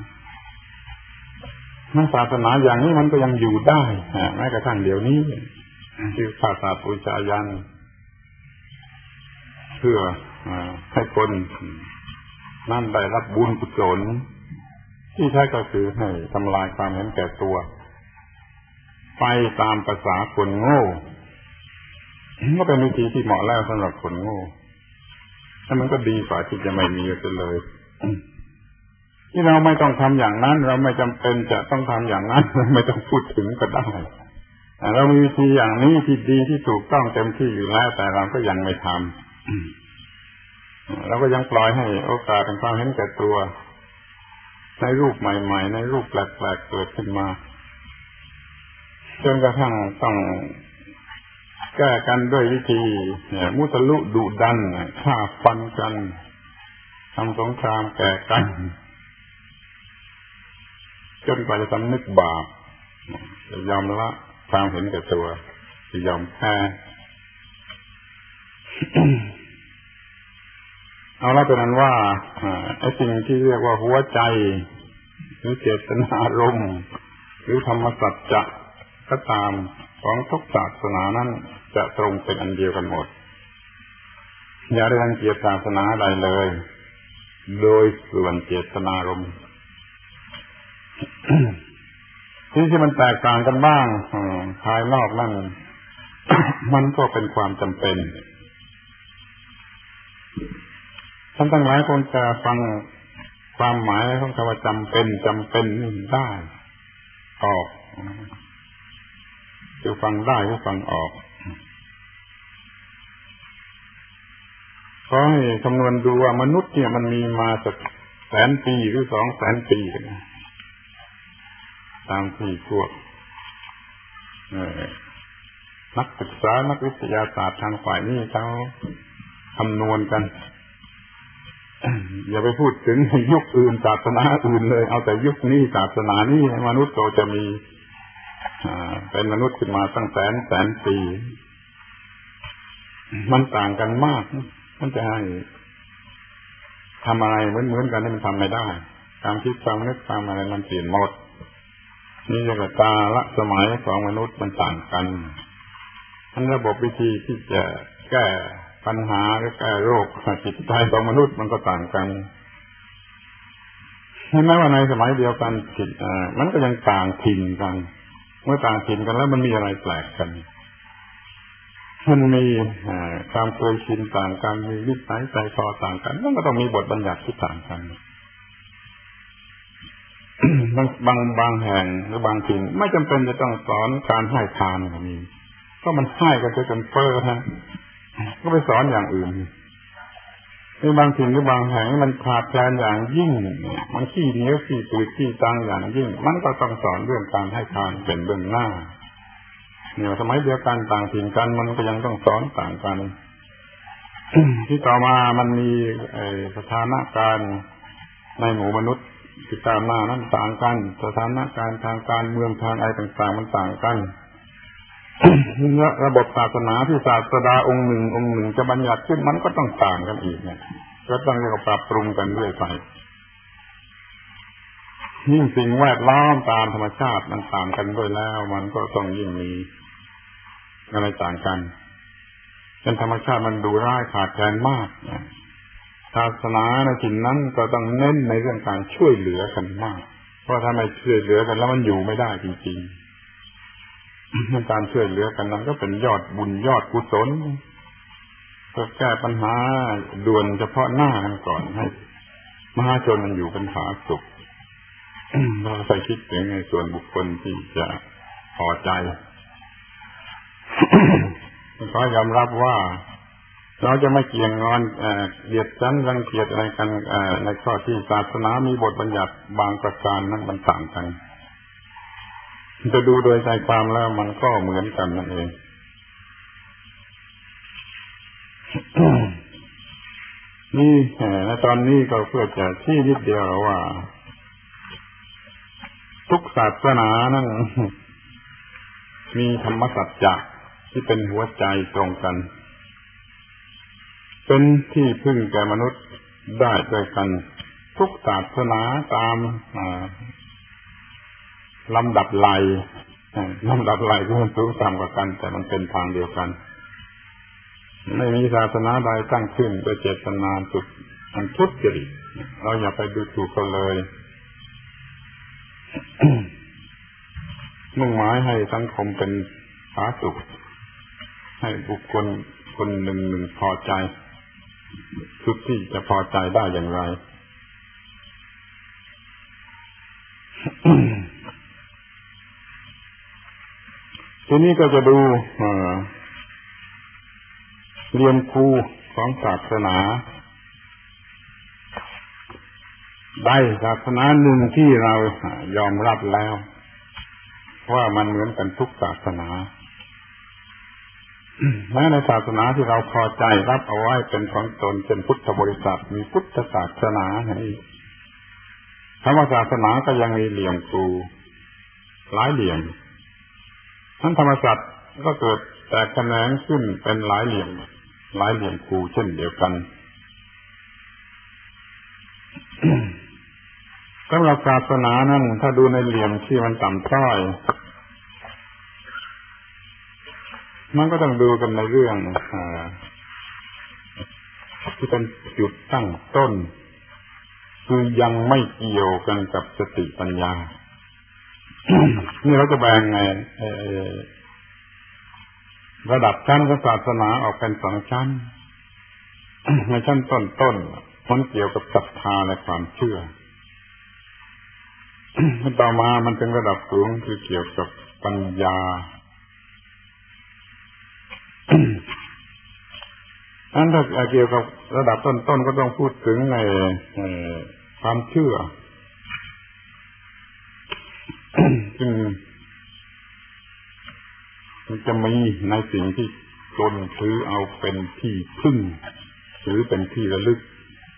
ศาสนาอย่างนี้มันก็ยังอยู่ได้แม้กระทั่งเดี๋ยวนี้ที่ศาสนาบูชายันเพื่อให้คนนั่นได้รับบุญกุศลที่แท้ก็คือให้ทำลายความเห็นแก่ตัวไปตามภาษาคนโง่ก็เป็นวิธีที่เหมาะแล้วสำหรับคนโง่แต่มันก็ดีกว่าที่จะไม่มีกันเลยที่เราไม่ต้องทำอย่างนั้นเราไม่จำเป็นจะต้องทำอย่างนั้นไม่ต้องพูดถึงก็ได้เรามีวิธีอย่างนี้ที่ดีที่ถูกต้องเต็มที่อยู่แล้วแต่เราก็ยังไม่ทำเราก็ยังปล่อยให้โอกาสทางความเห็นแก่ตัวในรูปใหม่ๆในรูปแปลกๆเกิดขึ้นมาจนกระทั่งต้องแก้กันด้วยวิธีมุทะลุดุดันฆ่าฟันกันทำสงครามแก่กันจนกว่าจะสำนึกบาปจะยอมละความเห็นแก่ตัวจะยอมแพ้เอาละเป็นนั้นว่าไอ้สิ่งที่เรียกว่าหัวใจหรือเจตนารมณ์หรือธรรมสัจจะก็ตามของทุกศาสนานั้นจะตรงเป็นอันเดียวกันหมดอย่าได้รังเกียจศาสนาใดเลยโดยส่วนเจตนารมณ์ที่ที่มันแตกต่างกันบ้างภายนอกนั่น มันก็เป็นความจำเป็นท่านทั้งหลายคงจะฟังความหมายของคำว่าจำเป็นจำเป็นนี่ได้ออกคือฟังได้ก็ฟังออกขอให้คำนวณดูว่ามนุษย์เนี่ยมันมีมาสักแสนปีหรือสองแสนปีกันตามที่พวกนักศึกษานักวิทยาศาสตร์ทางฝ่ายนี้เขาคำนวณกันอย่าไปพูดถึงยุคอื่นศาสนาอื่นเลยเอาแต่ยุคนี้ศาสนานี้มนุษย์เราจะมีเป็นมนุษย์ขึ้นมาตั้งแสนแสนปีมันต่างกันมากมันจะให้ทำอะไรเหมือนๆกันนี่มันทำไม่ได้ความคิดความนึกความอะไรมันเปลี่ยนหมดนี่เรียกว่าตาละสมัยของมนุษย์มันต่างกันทั้งระบบวิธีที่จะแก้ปัญหาหรือแก้โรคจิตใจของมนุษย์มันก็ต่างกันเห็นไหมว่าในสมัยเดียวกันจิตมันก็ยังต่างถิ่นกันเมื่อต่างถิ่นกันแล้วมันมีอะไรแปลกกันมันมีความเคยชินต่างกันมีนิสัยใจคอต่างกันมันก็ต้องมีบทบัญญัติที่ต่างกัน บางบางบางแห่งหรือบางถิ่นไม่จำเป็นจะต้องสอนการให้ทานอย่างนี้ก็มันให้กันจนเฟ้อฮะก็ไปสอนอย่างอื่นในบางถิ่นหรือบางแห่งมันขาดแคลนอย่างยิ่งมันขี้เหนียวขี้ตืดขี้ตังอย่างยิ่งมันก็ต้องสอนเรื่องการให้ทานเป็นเบื้องหน้าเนี่ยสมัยเดียวกันต่างถิ่นกันมันก็ยังต้องสอนต่างกัน ที่ต่อมามันมีสถานะการในหมู่มนุษย์ที่ตามหน้านั้นต่างกันสถานะการทางการเมืองทางอะไรต่างๆมันต่างกัน ระบบศาสนาที่ศาสดาองค์หนึ่งองค์หนึ่งจะบัญญัติขึ้นมันก็ต้องต่างกันอีกเนี่ยก็ต้องเรียกว่าปรับปรุงกันเรื่อยไปยิ่งสิ่งแวดล้อมตามธรรมชาติมันต่างกันด้วยแล้วมันก็ต้องยิ่งมีอะไรต่างกันเป็นธรรมชาติมันดูร้ายขาดแคลนมากศาสนาในถิ่นนั้นก็ต้องเน้นในเรื่องการช่วยเหลือกันมากเพราะถ้าไม่ช่วยเหลือกันแล้วมันอยู่ไม่ได้จริงๆการช่วยเหลือกันนั้นก็เป็นยอดบุญยอดกุศลเพื่อแก้ปัญหาด่วนเฉพาะหน้ากันก่อนให้มหาชนมันอยู่เป็นผาสุกเราใส่คิดถึงในส่วนบุคคลที่จะพอใจก็ยอมรับว่าเราจะไม่เกี่ยงงอนเดียดฉันรังเกียจอะไรกันในข้อที่ศาสนามีบทบัญญัติบางประการนั้นมันต่างกันจะดูโดยใจความแล้วมันก็เหมือนกันนั่นเอง นี่ในตอนนี้ก็เพื่อจะชี้นิดเดียวว่าทุกศาสนานั้นมีธรรมสัจจะที่เป็นหัวใจตรงกันเป็นที่พึ่งแก่มนุษย์ได้ด้วยกันทุกศาสนาตามลำดับไหลลำดับไหลก็มันสูงต่ำกว่ากันแต่มันเป็นทางเดียวกันไม่มีศาสนาใดตั้งขึ้นโดยเจตนาสุดอันทุจริตเราอย่าไปดูถูกกันเลยมุ่งหมายให้สังคมเป็นผาสุกให้บุคคลคนหนึ่งหนึ่งพอใจสุดที่จะพอใจได้อย่างไร ทีนี้ก็จะดูเรียนครูของศาสนาได้ศาสนาหนึ่งที่เรายอมรับแล้วว่ามันเหมือนกันทุกศาสนาแม้ในศาสนาที่เราพอใจรับเอาไว้เป็นของตนเป็นพุทธบริษัทมีพุทธศาสนาให้ธรรมศาสนาก็ยังมีเหลี่ยมครูหลายเหลี่ยมทั้งธรรมศาสตร์ก็เกิดแตกแขนงขึ้นเป็นหลายเหลี่ยมหลายเหลี่ยมครูเช่นเดียวกันสำหรับศาสนานั้นถ้าดูในเหลี่ยมที่มันต่ำต้อยมันก็ต้องดูกันในเรื่องอ่าที่เป็นจุดตั้งต้นคือยังไม่เกี่ยวกันกับสติปัญญา นี่เราจะแบ่งไงระดับชั้นของศาสนาออกเป็นสองชั้น ในชั้นต้นๆมันเกี่ยวกับศรัทธาและความเชื่อ ต่อมามันเป็นระดับสูงคือเกี่ยวกับปัญญา อันถ้าเกี่ยวกับระดับต้นๆก็ต้องพูดถึงในความเชื่อ ซึ่งมันจะมีในสิ่งที่ตนถือเอาเป็นที่พึ่งหรือเป็นที่ระลึก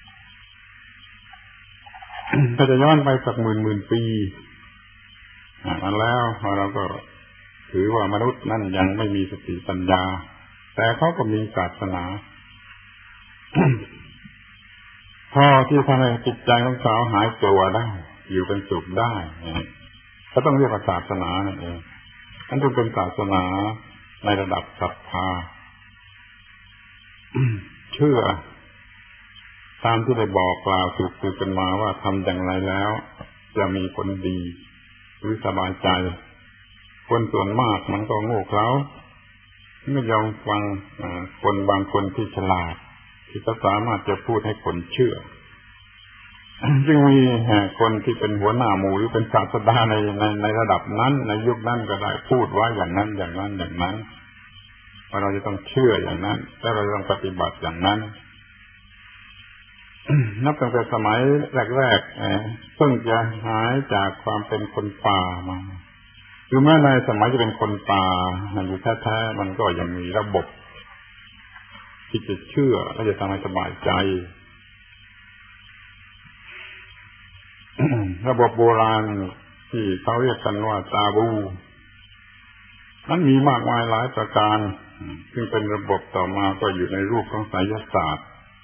ถ้าจะย้อนไปสักหมื่นหมื่นปีอันแล้วเราก็ถือว่ามนุษย์นั่นยังไม่มีสติปัญญาแต่เขาก็มีศาสนา พอที่ทำให้จิตใจของเขาหายกลัวได้อยู่เป็นสุขได้เขาต้องเรียกว่าศาสนานั่นเองนั่นจึงเป็นศาสนาในระดับศรัทธา เชื่อตามที่ได้บอกกล่าวสืบๆกันมาว่าทำอย่างไรแล้วจะมีผลดีหรือสบายใจคนส่วนมากมันก็โง่เขลาไม่ยอมฟังคนบางคนที่ฉลาดที่สามารถจะพูดให้คนเชื่อ จึงมีคนที่เป็นหัวหน้าหมู่หรือเป็นศาสดาในในในระดับนั้นในยุคนั้นก็ได้พูดว่าอย่างนั้นอย่างนั้นอย่างนั้นว่าเราจะต้องเชื่ออย่างนั้นและเราต้องปฏิบัติอย่างนั้น นับตั้งแต่สมัยแรกๆเพิ่งจะหายจากความเป็นคนป่ามาคือแม้ในสมัยที่เป็นคนป่าอยู่แท้ๆมันก็ยังมีระบบที่จะเชื่อและจะทำให้สบายใจ ระบบโบราณที่เขาเรียกกันว่าตาบูนั้นมีมากมายหลายประการซึ่งเป็นระบบต่อมาก็อยู่ในรูปของไสยศาสตร์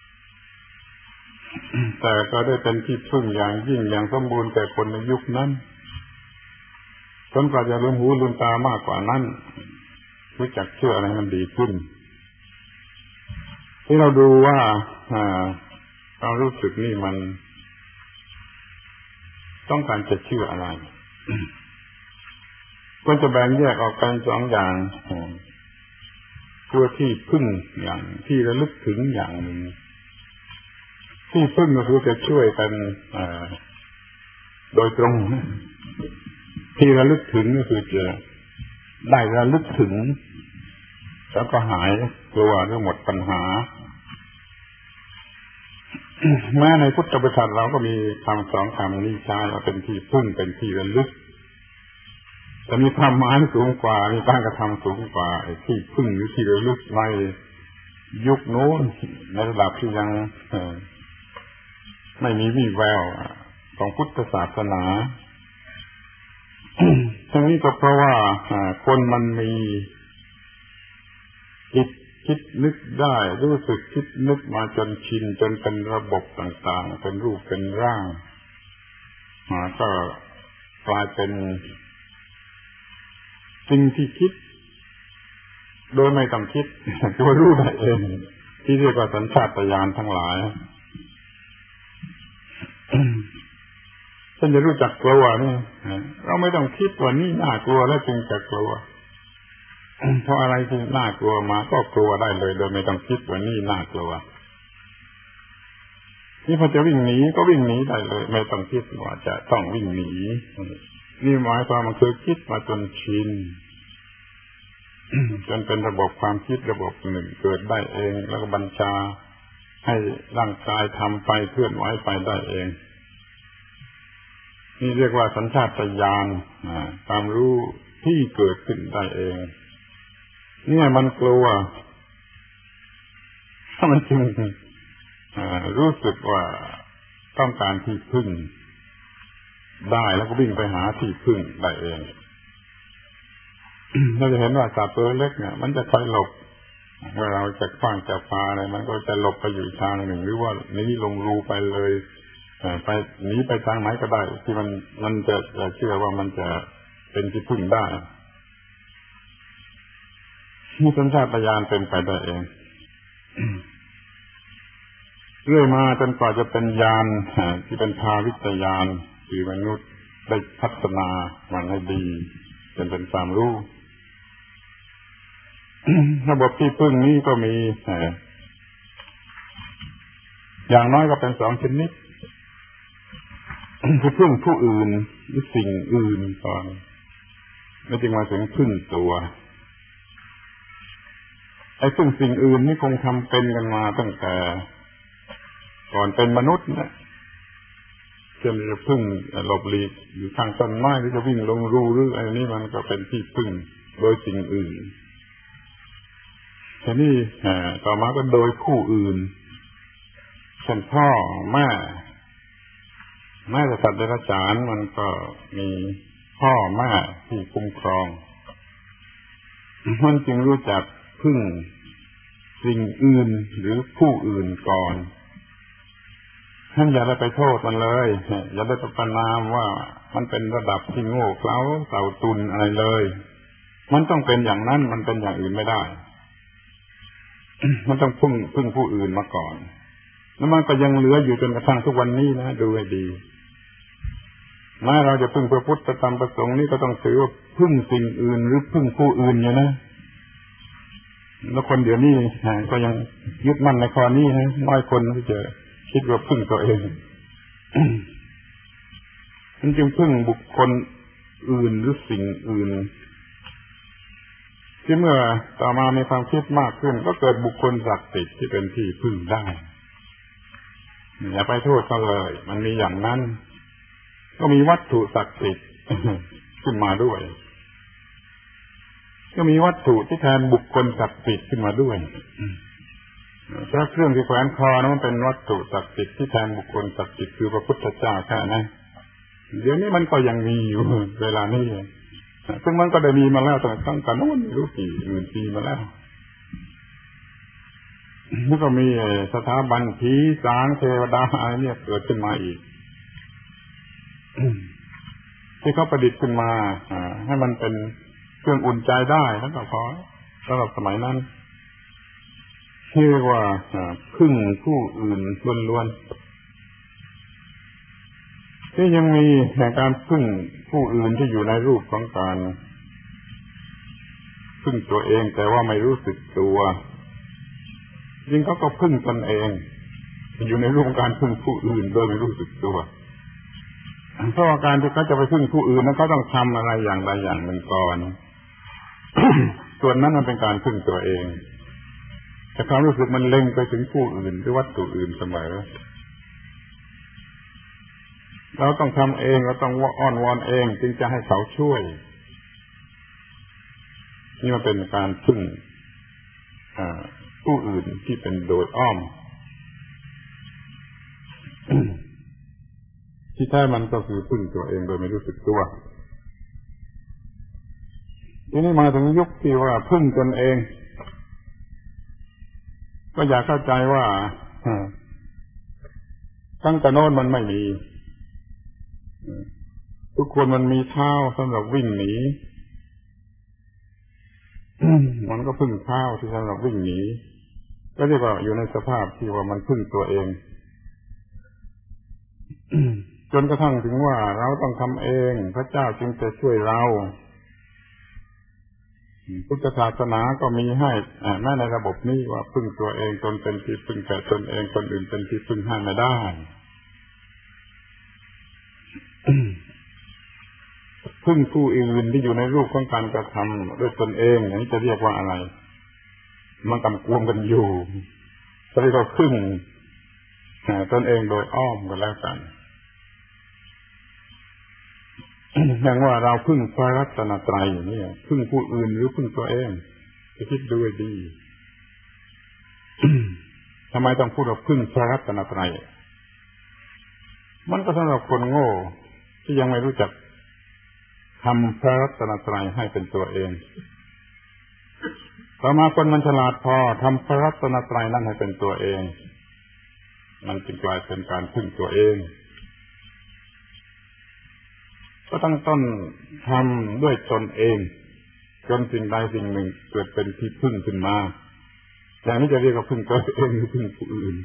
แต่ก็ได้เป็นที่พึ่งอย่างยิ่งอย่างสมบูรณ์แก่คนในยุคนั้นจนกว่าจะลืมหูลืมตามากกว่านั้นรู้จักเชื่ออะไรมันดีขึ้นที่เราดูว่าความรู้สึกนี่มันต้องการจะเชื่ออะไรก็จะแบ่งแยกออกเป็นสองอย่างตัวที่พึ่งอย่างที่ระลึกถึงอย่างหนึ่งที่พึ่งก็คือจะช่วยกันโดยตรงที่ระลึกถึงก็คือจะได้ระลึกถึงแล้วก็หายกลัวหรือหมดปัญหาแม้ในพุทธบริษัทเราก็มีคำสองคำนี้ใช้ว่าเป็นที่พึ่งเป็นที่ระลึกแต่มีความหมายสูงกว่ามีการกระทำสูงกว่าที่พึ่งหรือที่ระลึกในยุคโน้นในระดับที่ยังไม่มีวี่แววของพุทธศาสนา ทั้งนี้ก็เพราะว่าคนมันมีจิตคิดนึกได้รู้สึกคิดนึกมาจนชินจนเป็นระบบต่างๆเป็นรูปเป็นร่างมาก็กลายเป็นสิ่งที่คิดโดยไม่ต้องคิดก็รู้ได้เองที่เรียกว่าสัญชาตญาณทั้งหลายฉันจะรู้จักกลัวนี่เราไม่ต้องคิดว่านี่น่ากลัวแล้วจึงจะกลัวเพราะอะไรที่น่ากลัวมาก็กลัวได้เลยโดยไม่ต้องคิดว่านี่น่ากลัวนี่พอจะวิ่งหนีก็วิ่งหนีได้เลยไม่ต้องคิดว่าจะต้องวิ่งหนีนี่หมายความมันคือคิดมาจนชิน จนเป็นระบบความคิดระบบหนึ่งเกิดได้เองแล้วก็บัญชาให้ร่างกายทำไปเคลื่อนไหวไปได้เองนี่เรียกว่าสัญชาตญาณความรู้ที่เกิดขึ้นได้เองเนี่ยมันกลัวถ้ามันจึงรู้สึกว่าต้องการที่พึ่งได้แล้วก็วิ่งไปหาที่พึ่งได้เองเราจะเห็นว่าสัตว์ตัวเล็กเนี่ยมันจะคอยหลบเมื่อเราจะขว้างจะปาอะไรมันก็จะหลบไปอยู่ทางหนึ่งหรือว่านี้ลงรูไปเลยไปหนีไปทางไหนก็ได้ที่มันมันจะเชื่อว่ามันจะเป็นที่พึ่งได้มีสัญชาตญาณเป็นไปได้เองเรื่อยมาจนกว่าจะเป็นญาณที่เป็นภาวิตญาณที่มนุษย์ได้พัฒนามันให้ดีจนเป็นความรู้ระบบที่พึ่งนี้ก็มีอย่างน้อยก็เป็นสองชนิดคือพึ่งผู้อื่นหรือสิ่งอื่นก่อนแล้วจึงมาถึงพึ่งตัวไอ้พึ่งสิ่งอื่นนี่คงทำเป็นกันมาตั้งแต่ก่อนเป็นมนุษย์นะเช่นจะพึ่งหลบหลีกอยู่ข้างต้นไม้หรือจะวิ่งลงรูหรืออะไรนี่มันก็เป็นที่พึ่งโดยสิ่งอื่นทีนี้ต่อมาก็โดยผู้อื่นเช่นพ่อแม่แม่สัตว์เดรัจฉานมันก็มีพ่อแม่ที่คุ้มครองมันจึงรู้จักพึ่งสิ่งอื่นหรือผู้อื่นก่อนท่านอย่าได้ไปโทษมันเลยอย่าได้ไปประณามว่ามันเป็นระดับที่โง่เขลาเต่าตุนอะไรเลยมันต้องเป็นอย่างนั้นมันเป็นอย่างอื่นไม่ได้ มันต้องพึ่งพึ่งผู้อื่นมาก่อนแล้วมันก็ยังเหลืออยู่จนกระทั่งทุกวันนี้นะดูให้ดีแม้เราจะพึ่งพระพุทธธรรมประสงค์นี่ก็ต้องถือว่าพึ่งสิ่งอื่นหรือพึ่งผู้อื่นอยู่นะแล้วคนเดี๋ยวนี้ก็ยังยึดมั่นในข้อนี้นะน้อยคนที่จะคิดว่าพึ่งตัวเอง มันจึงพึ่งบุคคลอื่นหรือสิ่งอื่นที่เมื่อต่อมามีความคิดมากขึ้นก็เกิดบุคคลศักดิ์สิทธิ์ที่เป็นที่พึ่งได้อย่าไปโทษเขาเลยมันมีอย่างนั้นก็มีวัตถุศักดิ์สิทธิ์ขึ้นมาด้วยก็มีวัตถุที่แทนบุคคลศักดิ์สิทธิ์ขึ้นมาด้วยพระเครื่องที่แขวนคอนั้นมันเป็นวัตถุศักดิ์สิทธิ์ที่แทนบุคคลศักดิ์สิทธิ์คือพระพุทธเจ้าแค่นั้นเดี๋ยวนี้มันก็ยังมีอยู่เวลานี้ซึ่งมันก็ได้มีมาแล้วตั้งแต่นู้นรู้กี่หมื่นปีมาแล้วมันก็มีสถาบันผีสางเทวดาอะไรเนี่ยเกิดขึ้นมาอีกที่เขาประดิษฐ์ขึ้นมาให้มันเป็นเครื่องอุ่นใจได้แล้วก็พอสำหรับสมัยนั้นที่เรียกว่าพึ่งผู้อื่นล้วนๆที่ยังมีแห่งการพึ่งผู้อื่นที่อยู่ในรูปของการพึ่งตัวเองแต่ว่าไม่รู้สึกตัวจริงเขาก็พึ่งตนเองอยู่ในรูปของการพึ่งผู้อื่นโดยไม่รู้สึกตัวเพราะว่าการที่เขาจะไปพึ่งผู้อื่นนั้นเขาต้องทำอะไรอย่างใดอย่างหนึ่งก่อน ส่วนนั้นมันเป็นการพึ่งตัวเองแต่ความรู้สึกมันเล็งไปถึงผู้อื่นหรือวัตถุอื่นเสมอเราต้องทำเองเราต้องอ้อนวอนเองจึงจะให้เขาช่วยนี่มันเป็นการพึ่งผู้อื่นที่เป็นโดยอ้อม ที่แท้มันก็คือพึ่งตัวเองโดยไม่รู้สึกตัวทีนี้มาถึงยุคที่ว่าพึ่งตนเองก็อยากเข้าใจว่าตั้งแต่โน้นมันไม่มีทุกคนมันมีเท้าสำหรับวิ่งหนี มันก็พึ่งเท้าที่สำหรับวิ่งหนีก็เรียกว่าอยู่ในสภาพที่ว่ามันพึ่งตัวเอง จนกระทั่งถึงว่าเราต้องทำเองพระเจ้าจึงจะช่วยเราพุทธศาสนาก็มีให้แม้ในระบบนี้ว่าพึ่งตัวเองตนเป็นที่พึ่งแต่ตนเองคนอื่นเป็นที่พึ่งให้ไม่ได้ พึ่งผู้อื่นที่อยู่ในรูปของการกระทำด้วยตนเองอย่างนี้จะเรียกว่าอะไรมันกำกวมกันอยู่ก็เรียกว่าพึ่งตนเองโดยอ้อมกันแล้วกันอย่างว่าเราพึ่งพระรัตนตรัยอย่างนี้พึ่งผู้อื่นหรือพึ่งตัวเองจะคิดดูให้ดี ทำไมต้องพูดว่าพึ่งพระรัตนตรัยมันก็สำหรับคนโง่ที่ยังไม่รู้จักทำพระรัตนตรัยให้เป็นตัวเองต่อมาคนมันฉลาดพอทำพระรัตนตรัยนั้นให้เป็นตัวเองมันจึงกลายเป็นการพึ่งตัวเองก็ต้องต้นทำด้วยตนเองจนสิ่งใดสิ่งหนึ่งเกิดเป็นที่พึ่งขึ้นมาอย่างนี้จะเรียกว่าพึ่งตัวเองหรือพึ่งผู้อื่น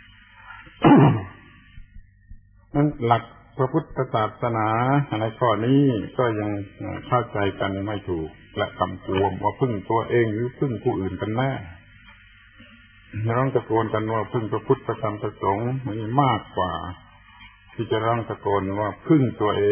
นั้นหลักพระพุทธศาสนาในข้อนี้ก็ยังเข้าใจกันไม่ถูกและกำกวมว่าพึ่งตัวเองหรือพึ่งผู้อื่นกันแน่ร้องตะโกนกันว่าพึ่งพระพุทธพระธรรมพระสงฆ์มันมากกว่าที่จะร้องตะโกนว่าพึ่งตัวเอง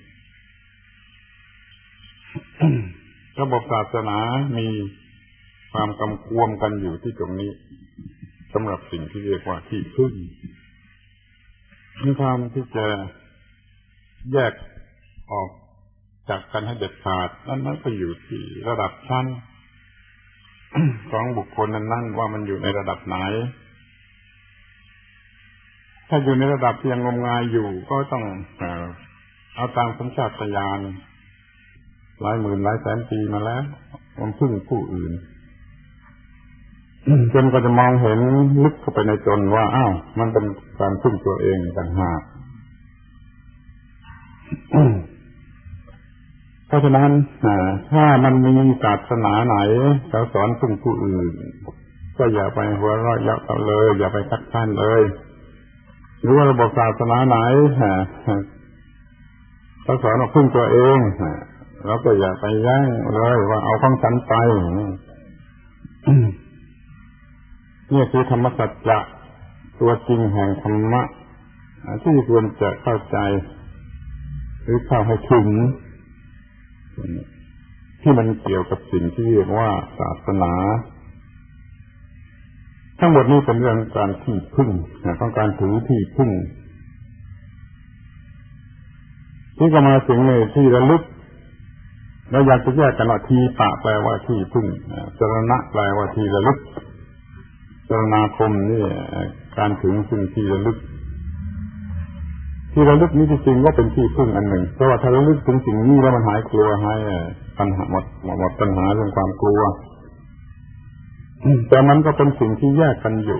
ระบบศาสนามีความกำกวมกันอยู่ที่ตรงนี้สำหรับสิ่งที่เรียกว่าที่พึ่งมีความที่จะแยกออกจากกันให้เด็ดขาดนั่นนั่นก็อยู่ที่ระดับชั้น ของบุคคลนั้นๆว่ามันอยู่ในระดับไหนถ้าอยู่ในระดับที่ยังงมงายอยู่ก็ต้องเอาตามสัญชาตญาณหลายหมื่นหลายแสนปีมาแล้วมันพึ่งผู้อื่น จนก็จะมองเห็นลึกเข้าไปในตนว่าอ้าวมันเป็นการพึ่งตัวเองต่างหากเพราะฉะนั้นถ้ามันมีศาสนาไหนเขาสอนพึ่งผู้อื่นก็อย่าไปหัวเราะเยาะเขาเลยอย่าไปคัดค้านเลยหรือว่าระบบศาสนาไหนเขาสอนว่าพึ่งตัวเองเราก็อย่าไปแย้งเลยว่าเอาของฉันไปนี่คือธรรมสัจจะตัวจริงแห่งธรรมะที่ควรจะเข้าใจหรือเข้าให้ถึงที่มันเกี่ยวกับสิ่งที่เรียกว่าศาสนาทั้งหมดนี้เป็นเรื่องการที่พึ่งต้องการถือที่พึ่งที่ก็มาถึงในที่ระลึกเราอยากจะแยกกันว่าทีปะแปลว่าที่พึ่งจรณะแปลว่าที่ระลึกจรณาคมนี่การถึงสิ่งที่ระลึกที่ระลึกนี้จริงๆก็เป็นที่พึ่งอันหนึ่งเพราะว่าถ้าระลึกถึงสิ่งนี้แล้วมันหายกลัวหายปัญหาหมดหมดปัญหาเรื่องความกลัวแต่มันก็เป็นสิ่งที่แยกกันอยู่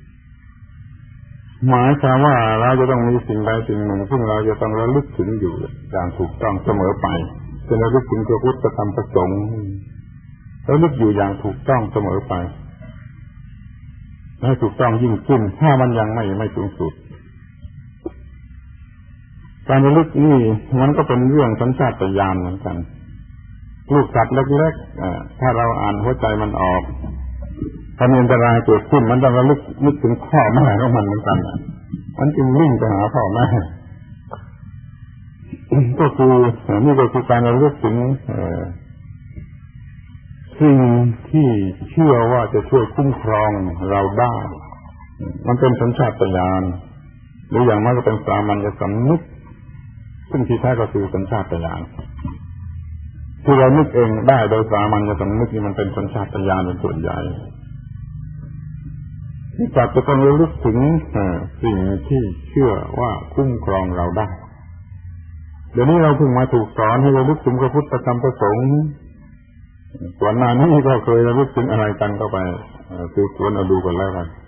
หมายความว่าเราจะต้องมีสิ่งใดสิ่งหนึ่งซึ่งเราจะต้องระลึกถึงอยู่อย่างถูกต้องเสมอไปจะระลึกถึงพระพุทธธรรมพระสงฆ์ระลึกอยู่อย่างถูกต้องเสมอไปให้ถูกต้องยิ่งขึ้นถ้ามันยังไม่ไม่สูงสุดการระลึกนี่มันก็เป็นเรื่องสัญชาตญาณเหมือนกันลูกสัตว์เล็กๆถ้าเราอ่านหัวใจมันออกถ้ามีอันตรายเกิดขึ้นมันต้องระลึกนึกถึงพ่อแม่ของมันเหมือนกันมันจึงวิ่งไปหาพ่อแม่ก็คือนี่ก็คือการระลึกถึงสิ่งที่เชื่อว่าจะช่วยคุ้มครองเราได้มันเป็นสัญชาตญาณหรืออย่างมากก็เป็นสามัญสำนึกซึ่งที่แท้ก็คือสัญชาตญาณที่เรานึกเองได้โดยสามัญสำนึกนี่มันเป็นสัญชาตญาณเป็นส่วนใหญ่ที่จับจะต้องระลึกถึงสิ่งที่เชื่อว่าคุ้มครองเราได้เดี๋ยวนี้เราเพิ่งมาถูกสอนให้ระลึกถึงพระพุทธธรรมพระสงฆ์ส่วนหน้านี้ก็เคยระลึกถึงอะไรกันก็ไปสืบสวนเอาดูกันแล้วกัน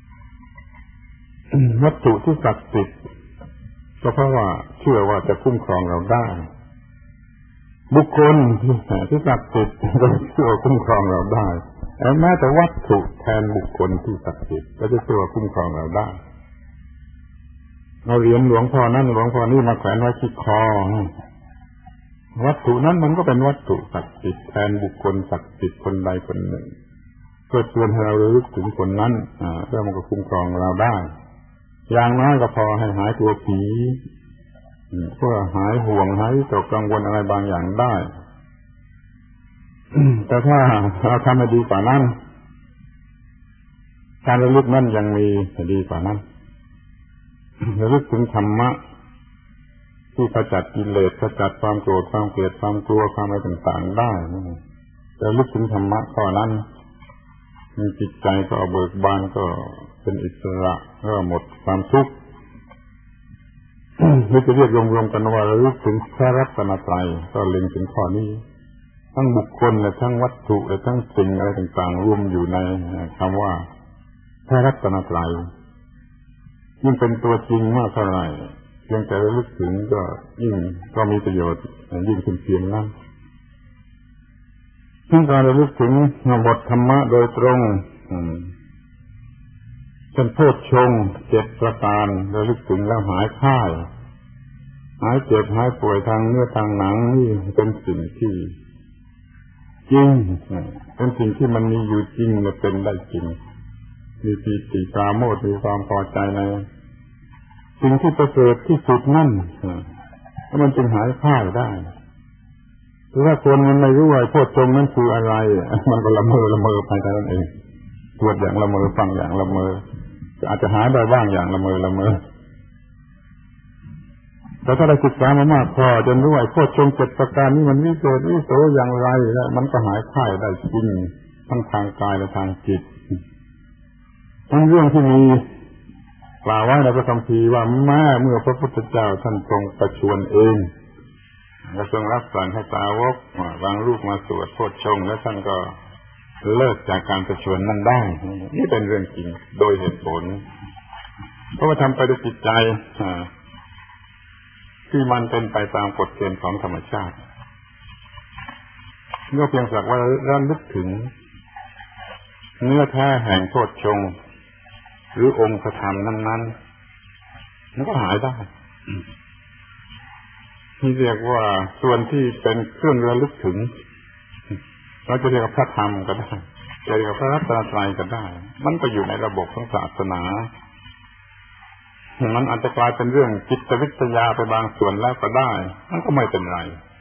วัตถุที่ศักดิ์สิทธิ์ก็เพราะว่าเชื่อว่าจะคุ้มครองเราได้บุคคลที่ศักดิ์สิทธิ์ก็เชื่อคุ้มครองเราได้แม้แต่วัตถุแทนบุคคลที่ศักดิ์สิทธิ์ก็จะเชื่อคุ้มครองเราได้เราเหรียญหลวงพ่อนั่นหลวงพ่อนี่มาแขวนไว้ที่คอวัตถุนั้นมันก็เป็นวัตถุศักดิ์สิทธิ์แทนบุคคลศักดิ์สิทธิ์คนใดคนหนึ่งเพื่อเตือนให้เราระลึกถึงคนนั้นแล้วมันก็คุ้มครองเราได้อย่างน้อยก็พอให้หายตัวผีเพื่อหายห่วงหายตกกังวลอะไรบางอย่างได้แต่ถ้าเราทำให้ดีกว่านั้นการระลึกนั้นยังมีดีกว่านั้นระลึกถึงธรรมะที่ขจัดกิเลสขจัดความโกรธความเกลียดความกลัวความอะไรต่างๆได้ระลึกถึงธรรมะข้อนั้นมีจิตใจก็เบิกบานก็เป็นอิสระก็หมดความทุกข์ไม่จะเรียกรวมๆกันว่าระลึกถึงพระรัตนตรัยก็เล็งถึงข้อนี้ทั้งบุคคลและทั้งวัตถุและทั้งสิ่งอะไรต่างๆรวมอยู่ในคำว่าพระรัตนตรัยยิ่งเป็นตัวจริงมากเท่าไหร่เพียงแต่ระลึกถึงก็ยิ่งก็มีประโยชน์ยิ่งขึ้นเพียงนั้นซึ่งการระลึกถึงบทธรรมะโดยตรงเป็นโพชฌงค์เจ็ดประการระลึกถึงแล้วหายค่ายหายเจ็บหายป่วยทางเนื้อทางหนังนี่เป็นสิ่งที่จริงเป็นสิ่งที่มันมีอยู่จริงและเป็นได้จริงมีปีติปราโมทย์มีความพอใจในสิ่งที่ประเสริฐที่สุดนั่นแล้วมันจึงหายค่ายได้หรือว่าคนมันไม่รู้ว่าโพชฌงค์นั้นคืออะไรมันก็ละเมอละเมอไปแต่นั้นเองสวดอย่างละเมอฟังอย่างละเมออาจจะหายได้บ้างอย่างละเมอละเมอแต่ถ้าได้ศึกษามามากพอจนรู้ว่าโพชฌงค์เจ็ดประการนี้มันวิเศษวิโสอย่างไรแล้วมันก็หายค่ายได้จริงทั้งทางกายและทางจิตทั้งเรื่องที่มีกล่าวไว้ในพระคัมภีร์ว่าแม้เมื่อพระพุทธเจ้าท่านทรงประชวรเองและทรงรับสั่งให้สาวกวางลูกมาสวดโพชฌงค์แล้วท่านก็เลิกจากการประชวรนั้นได้นี่เป็นเรื่องจริงโดยเหตุผลเพราะว่าทำไปด้วยจิตใจที่มันเป็นไปตามกฎเกณฑ์ของธรรมชาติเมื่อเพียงสักว่าระลึกถึงเนื้อแท้แห่งโพชฌงค์หรือองค์ธรรมนั้นๆมันก็หายได้ที่เรียกว่าส่วนที่เป็นเครื่องระลึกถึงเราจะเรียกว่าพระธรรมก็ได้จะเรียกว่าพระรัตนตรัยก็ได้มันก็อยู่ในระบบของศาสนามันอาจจะกลายเป็นเรื่องจิตวิทยาไปบางส่วนแล้วก็ได้มันก็ไม่เป็นไร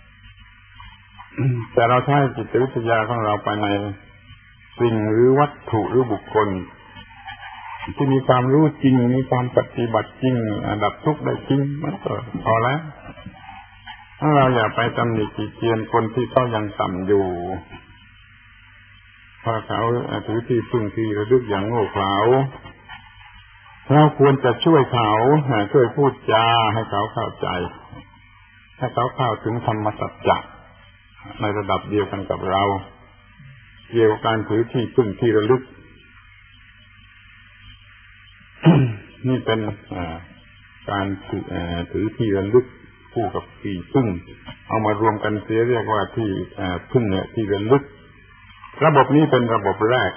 แต่เราใช้จิตวิทยาของเราไปในสิ่งหรือวัตถุหรือบุคคลที่มีความรู้จริงมีความปฏิบัติจริงดับทุกข์ได้จริงมันก็พอแล้วถ้าเราอย่าไปตำหนิติเตียนคนที่เขายังต่ำอยู่เพราะเขาถือที่พึ่งที่ระลึกอย่างโง่เขลาเราควรจะช่วยเขาช่วยพูดจาให้เขาเข้าใจให้เขาเข้าถึงธรรมสัจจะในระดับเดียวกันกับเราเกี่ยวกับการถือที่พึ่งที่ระลึก นี่เป็นการถือที่ระลึกคู่กับที่พึ่งเอามารวมกันเสียเรียกว่าที่พึ่งเนี่ยที่ระลึกระบบนี้เป็นระบบแรก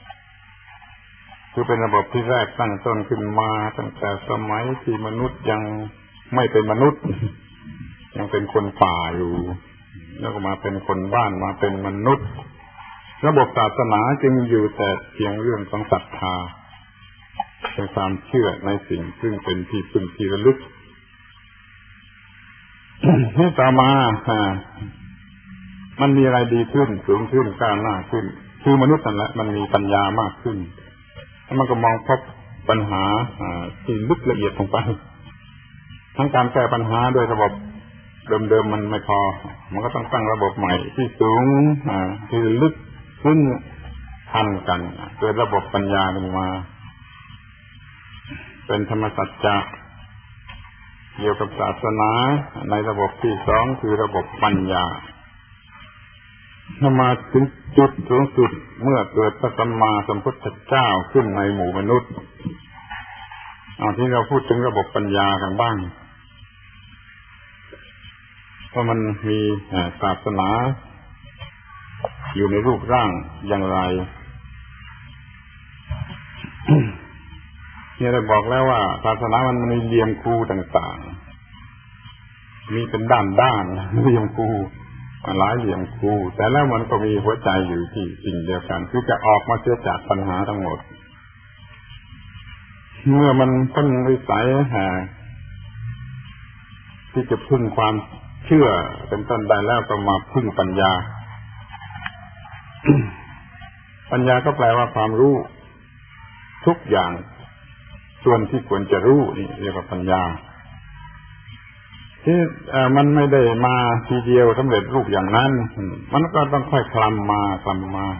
คือเป็นระบบที่แรกตั้งต้นขึ้นมาตั้งแต่สมัยที่มนุษย์ยังไม่เป็นมนุษย์ยังเป็นคนป่าอยู่แล้วก็มาเป็นคนบ้านมาเป็นมนุษย์ระบบศาสนาจึงอยู่แต่เพียงเรื่องของศรัทธาเป็นความเชื่อในสิ่งซึ่งเป็นที่พึ่งที่ระลึกให้ต่อมามันมีอะไรดีขึ้นสูงขึ้นก้าวหน้าขึ้นคือมนุษย์นั่นแหละมันมีปัญญามากขึ้นมันก็มองพบปัญหาที่ลึกละเอียดลงไปทั้งการแก้ปัญหาโดยระบบเดิมๆมันไม่พอมันก็ต้องตั้งระบบใหม่ที่สูงที่ลึกซึ้งทันกันโดยระบบปัญญาขึ้นมาเป็นธรรมสัจจะเกี่ยวกับศาสนาในระบบที่สองคือระบบปัญญาถ้ามาถึงจุดสูงสุดเมื่อเกิดพระสัมมาสัมพุทธเจ้าขึ้นในหมู่มนุษย์เอาที่เราพูดถึงระบบปัญญากันบ้างเพราะมันมีศาสนาอยู่ในรูปร่างอย่างไรที่เราบอกแล้วว่าศาสนามันมีเหลี่ยมคูต่างๆมีเป็นด้านๆเหลี่ยมคูหลายเหลี่ยมคูแต่แล้วมันก็มีหัวใจอยู่ที่สิ่งเดียวกันคือจะออกมาเสียจากปัญหาทั้งหมดเมื่อมันต้นวิสัยแห่ที่จะพึ่งความเชื่อเป็นต้นได้แล้วก็มาพึ่งปัญญา ปัญญาก็แปลว่าความรู้ทุกอย่างส่วนที่ควรจะรู้นี่เรียกว่าปัญญาที่มันไม่ได้มาทีเดียวสำเร็จรูปอย่างนั้นมันก็ต้องค่อยคลำมาคลำมา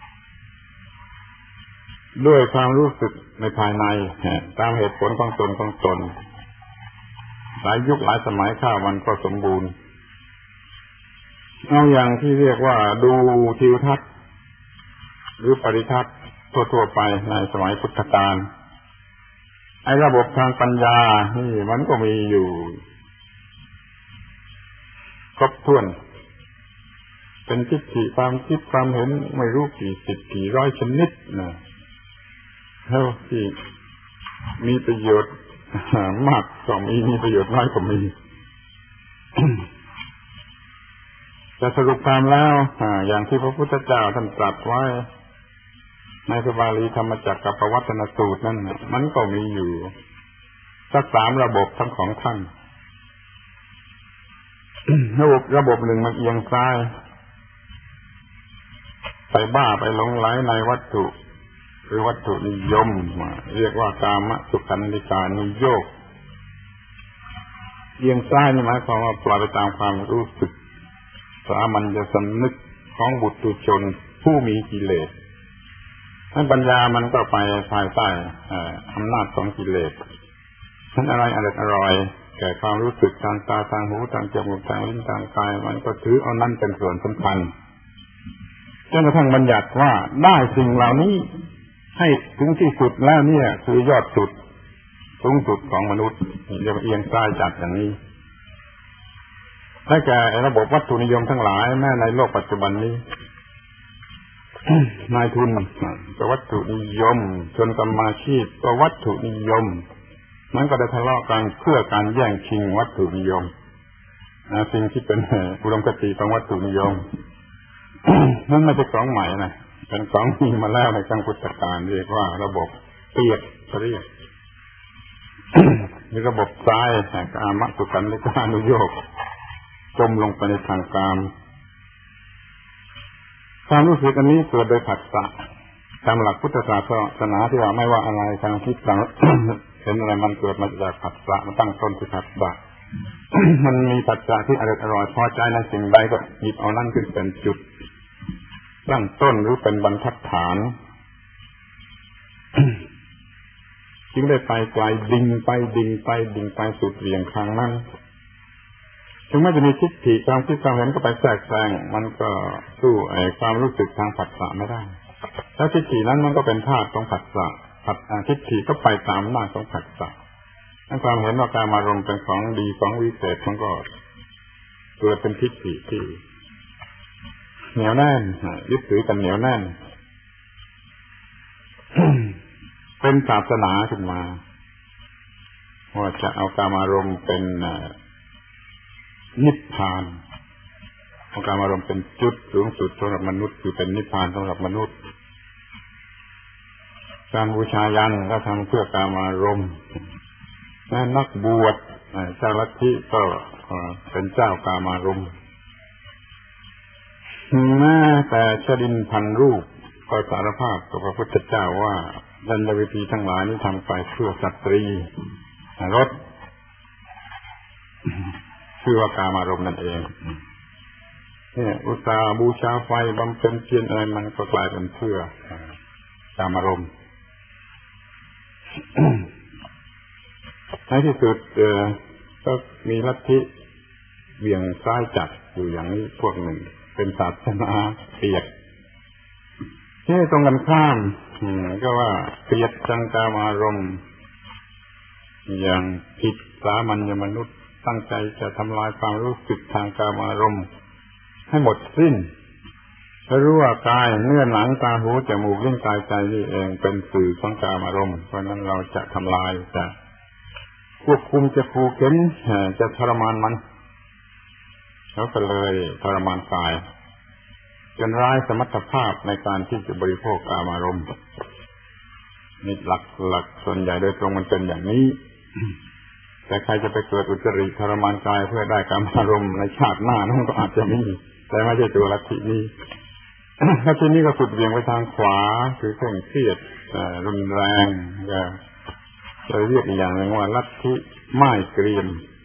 ด้วยความรู้สึกในภายในตามเหตุผลของตนของตนหลายยุคหลายสมัยข้าวมันก็สมบูรณ์เอาอย่างที่เรียกว่าดูทิวทัศน์หรือปริทัศน์ทั่วๆไปในสมัยพุทธกาลไอ้ระบบทางปัญญานี่มันก็มีอยู่ครบถ้วนเป็นทิฏฐิความคิดความเห็นไม่รู้กี่สิบกี่ร้อยชนิดนะแล้วที่มีประโยชน์มากก็มีมีประโยชน์น้อยก็มีจะสรุปตามแล้วอย่างที่พระพุทธเจ้าท่านตรัสไว้ในพระบาลีธรรมจักรกับปวัตตนสูตรนั่นมันก็มีอยู่สักสามระบบทั้งของท่านระบบระบบหนึ่งมันเอียงซ้ายไปบ้าไปหลงไหลในวัตถุหรือวัตถุนิยมเรียกว่ากามสุขันธิกานุโยคเอียงซ้ายนี่หมายความว่าปล่อยไปตามความรู้สึกสามัญสำนึกของบุตุชนผู้มีกิเลสนั้นปัญญามันก็ไปภายใต้อำนาจของกิเลสนั้นอะไรอร่อยอร่อยแก่ความรู้สึกทางตาทางหูทางจมูกทางลิ้นทางกายมันก็ถือเอานั่นเป็นส่วนสำคัญจนกระทั่งบัญญัติว่าได้สิ่งเหล่านี้ให้ถึงที่สุดแล้วเนี่ยคือยอดสุดสูงสุดของมนุษย์จะเอียงซ้ายจัดอย่างนี้และแก่ระบบวัตถุนิยมทั้งหลายแม้ในโลกปัจจุบันนี้ นายทุนก็วัตถุนิยมชนกรรมาชีพก็วัตถุนิยมมันก็ได้ทะเลาะกันเพื่อการแย่งชิงวัตถุนิยมสิ่งที่เป็นอุดมคติของวัตถุนิยม นั่นไม่ใช่ของใหม่นะเป็นของมีมาแล้วในครั้งพุทธกาลเรียกว่าระบบเปียกเรียก มีระบบซ้ายแห่งกามสุขันธิกานุโยคจมลงไปในทางกามความรู้สึกอันนี้เกิดโดยผัสสะตามหลักพุทธศาสนาที่ว่าไม่ว่าอะไรทางคิดทาง เห็นอะไรมันเกิดมาจากผัสสะมันตั้งต้นที่ผัสสะ มันมีผัสสะที่อร่อยอร่อยพอใจในสิ่งใดก็หยิบเอานั่นขึ้นเป็นจุดตั้งต้นหรือเป็นบรรทัดฐาน จึงได้ไปไกลดิ่งไปดิ่งไปดิ่งไปสุดเหวี่ยงทางนั้นถึงแม้จะมีทิฏฐิความคิดความเห็นก็ไปแทรกแซงมันก็สู้ไอ้ความรู้สึกทางผัสสะไม่ได้แล้วทิฏฐินั้นมันก็เป็นธาตุของผัสสะผัสทิฏฐิก็ไปตามหน้าของผัสสะถ้าความเห็นว่าการมารมณ์เป็นของดีของวิเศษมันก็เกิดเป็นทิฏฐิที่เหนียวแน่นยึดถือกันเหนียวแน่น เป็นศาสนาขึ้นมาว่าจะเอากามารมณ์เป็นนิพพานเอากามารมณ์เป็นจุดสูงสุดสำหรับมนุษย์คือเป็นนิพพานสำหรับมนุษย์การบูชายันก็ทำเพื่อกามารมณ์แม้นักบวชเจ้าลัทธิก็เป็นเจ้ากามารมณ์แม้แต่ชดินพันรูปก็สารภาพกับพระพุทธเจ้าว่าดัญญวิธีทั้งหลายนี้ทำไปเพื่อสตรีรสชื่อว่ากามารมณ์นั่นเองเนี่ยอุตสาห์บูชาไฟบำเพ็ญเพียรอะไรมันก็กลายเป็นเพื่อกามารมณ์ ในที่สุดก็มีลัทธิเบี่ยงซ้ายจัดอยู่อย่างนี้พวกหนึ่งเป็นศาสนาเปียกที่ตรงกันข้ามก็ว่าเปียกจังกามารมณ์อย่างผิดสามัญมนุษย์ตั้งใจจะทำลายความรู้สึกทางกามารมณ์ให้หมดสิ้นถ้ารู้ว่ากายเนื้อหนังตาหูจมูกลิ้นกายใจนี่เองเป็นสื่อของกามารมณ์เพราะนั้นเราจะทำลายจะควบคุมจะขู่เข็นจะทรมานมันเขาก็เลยทรมานกายจนร้ายสมรรถภาพในการที่จะบริโภคกามารมณ์นี่หลักหลักส่วนใหญ่โดยตรงมันเป็นอย่างนี้ แต่ใครจะไปเกิดอุตริทรมานกายเพื่อได้กามารมณ์ในชาติหน้านั่นก็อาจจะมีแต่ไม่ใช่ตัวลัทธินี้ ลัทธินี้ก็สุดเบี่ยงไปทางขวาคือเคร่งเครียดรุนแรงจะเรียกอีกอย่างหนึ่งว่าลัทธิไม้เกรียม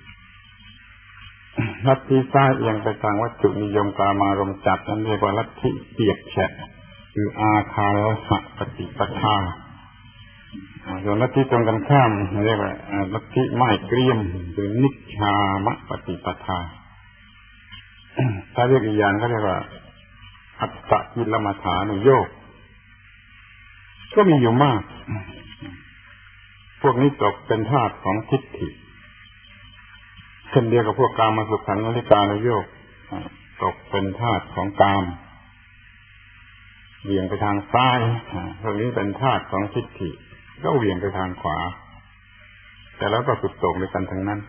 ลัทธิซ้ายเอียงไปทางวัตถุนิยมกามารมณ์จัดนั่นเรียกว่าลัทธิเปียกแฉะคืออาคาลสะปฏิปทาส่วนลัทธิตรงกันข้ามเรียกว่าลัทธิไม้เกรียมคือนิชฌามปฏิปทาถ้าเรียกอีกอย่างก็เรียกว่าอัตตกิลมัฏฐานุโยคก็มีอยู่มากพวกนี้ตกเป็นทาสของทิฏฐิเช่นเดียวกับพวกกามสุขันธิการุโยคตกเป็นทาสของกามเหวี่ยงไปทางซ้ายพวกนี้เป็นทาสของทิฏฐิก็เหวี่ยงไปทางขวาแต่แล้วก็สุดโต่งด้วยกันทั้งนั้น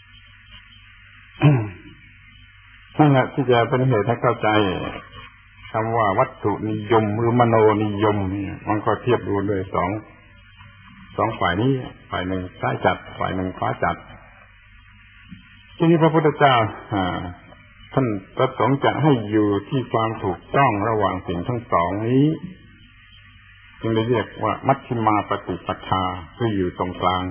นั่นแหละที่จะเป็นเหตุให้เข้าใจคำว่าวัตถุนิยมหรือมโนนิยมเนี่ยมันก็เทียบดูด้วยสองสองฝ่ายนี้ฝ่ายหนึ่งซ้ายจัดฝ่ายหนึ่งขวาจัดที่นี้พระพุทธเจ้าท่านประสงค์จะให้อยู่ที่ความถูกต้องระหว่างสิ่งทั้งสองนี้จึงได้เรียกว่ามัชฌิมาปฏิปทาคืออยู่ตรงกลาง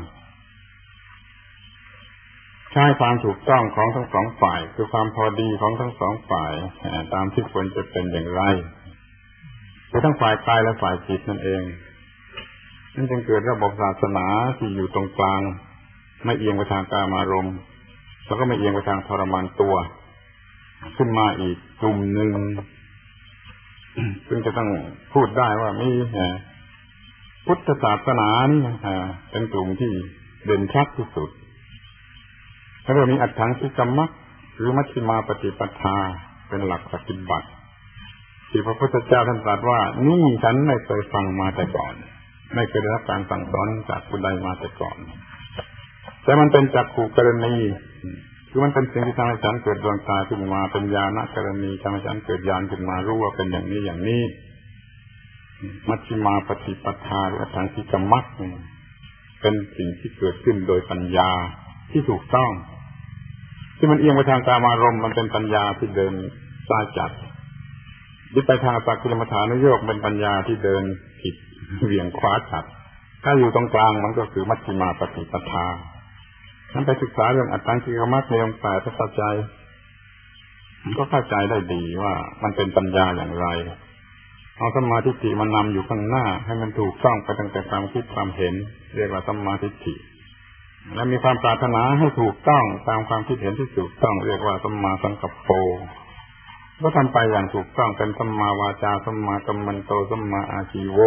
ใช้ความถูกต้องของทั้งสองฝ่ายคือความพอดีของทั้งสองฝ่ายตามที่ควรจะเป็นอย่างไรคือทั้งฝ่ายกายและฝ่ายจิตนั่นเองนั่นจึงเกิดระบบศาสนาที่อยู่ตรงกลางไม่เอียงไปทางกามารมณ์แล้วก็ไม่เอียงไปทางทรมานตัวขึ้นมาอีกกลุ่มหนึ่งซึ่งจะต้องพูดได้ว่ามีพุทธศาสนานี่เป็นกลุ่มที่เด่นชัดที่สุดแล้วก็มีอัตถังคิกมรรคหรือมัชฌิมาปฏิปทาเป็นหลักปฏิบัติที่พระพุทธเจ้าท่านตรัสว่านี่ฉันไม่เคยฟังมาแต่ก่อนไม่เคยได้รับการสั่งสอนจากผู้ใดมาแต่ก่อนแต่มันเป็นจักขุกรณีคือมันเป็นสิ่งที่ทำให้ฉันเกิดดวงตาขึ้นมาเป็นญาณกรณีทำให้ฉันเกิดญาณขึ้นมารู้ว่าเป็นอย่างนี้อย่างนี้มัชฌิมาปฏิปทาหรืออัตถังคิกมรรคเป็นสิ่งที่เกิดขึ้นโดยปัญญาที่ถูกต้องที่มันเอียงไปทางกามารมณ์มันเป็นปัญญาที่เดินซ้ายจัดที่ไปทางสักกิลมัฏฐานุโยคเป็นปัญญาที่เดินผิดเหวี่ยงขวาจัดถ้าอยู่ตรงกลางมันก็คือมัชฌิมาปฏิปทานั้นไปศึกษาเรื่องอัตถังคิกมรรคในองค์แปดเข้าใจมันก็เข้าใจได้ดีว่ามันเป็นปัญญาอย่างไรเอาสัมมาทิฏฐิมันนำอยู่ข้างหน้าให้มันถูกต้องไปตั้งแต่ความคิดความเห็นเรียกว่าสัมมาทิฏฐิและมีความปรารถนาให้ถูกต้องตามความคิดเห็นที่ถูกต้องเรียกว่าสัมมาสังกัปโปก็ทำไปอย่างถูกต้องเป็นสัมมาวาจาสัมมากัมมันโตสัมมาอาชีโว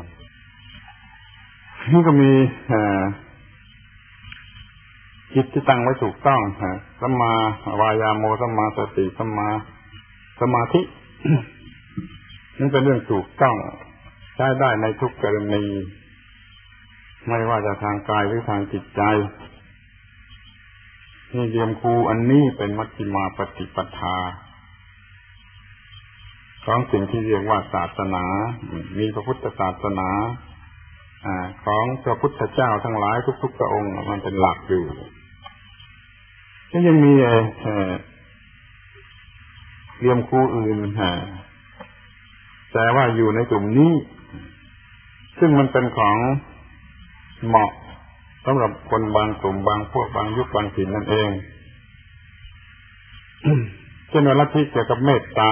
นี่ก็มีจิตที่ตั้งไว้ถูกต้องสัมมาวายาโมสัมมาสติสัมมาสมาธินี่เป็นเรื่องถูกต้องใช้ได้ในทุกกรณีไม่ว่าจะทางกายหรือทางจิตใจนี่เรียมครูอันนี้เป็นมัชฌิมาปฏิปทาของสิ่งที่เรียกว่าศาสนามีพระพุทธศาสนาของพระพุทธเจ้าทั้งหลายทุกๆพระองค์มันเป็นหลักอยู่ก็ยังมีเรียมครูอื่นแต่ว่าอยู่ในกลุ่มนี้ซึ่งมันเป็นของเหมาะสำหรับคนบางกลุ่มบางพวกบางยุคบางถิ่นนั่นเอง เช่นว่าลัทธิเกี่ยวกับเมตตา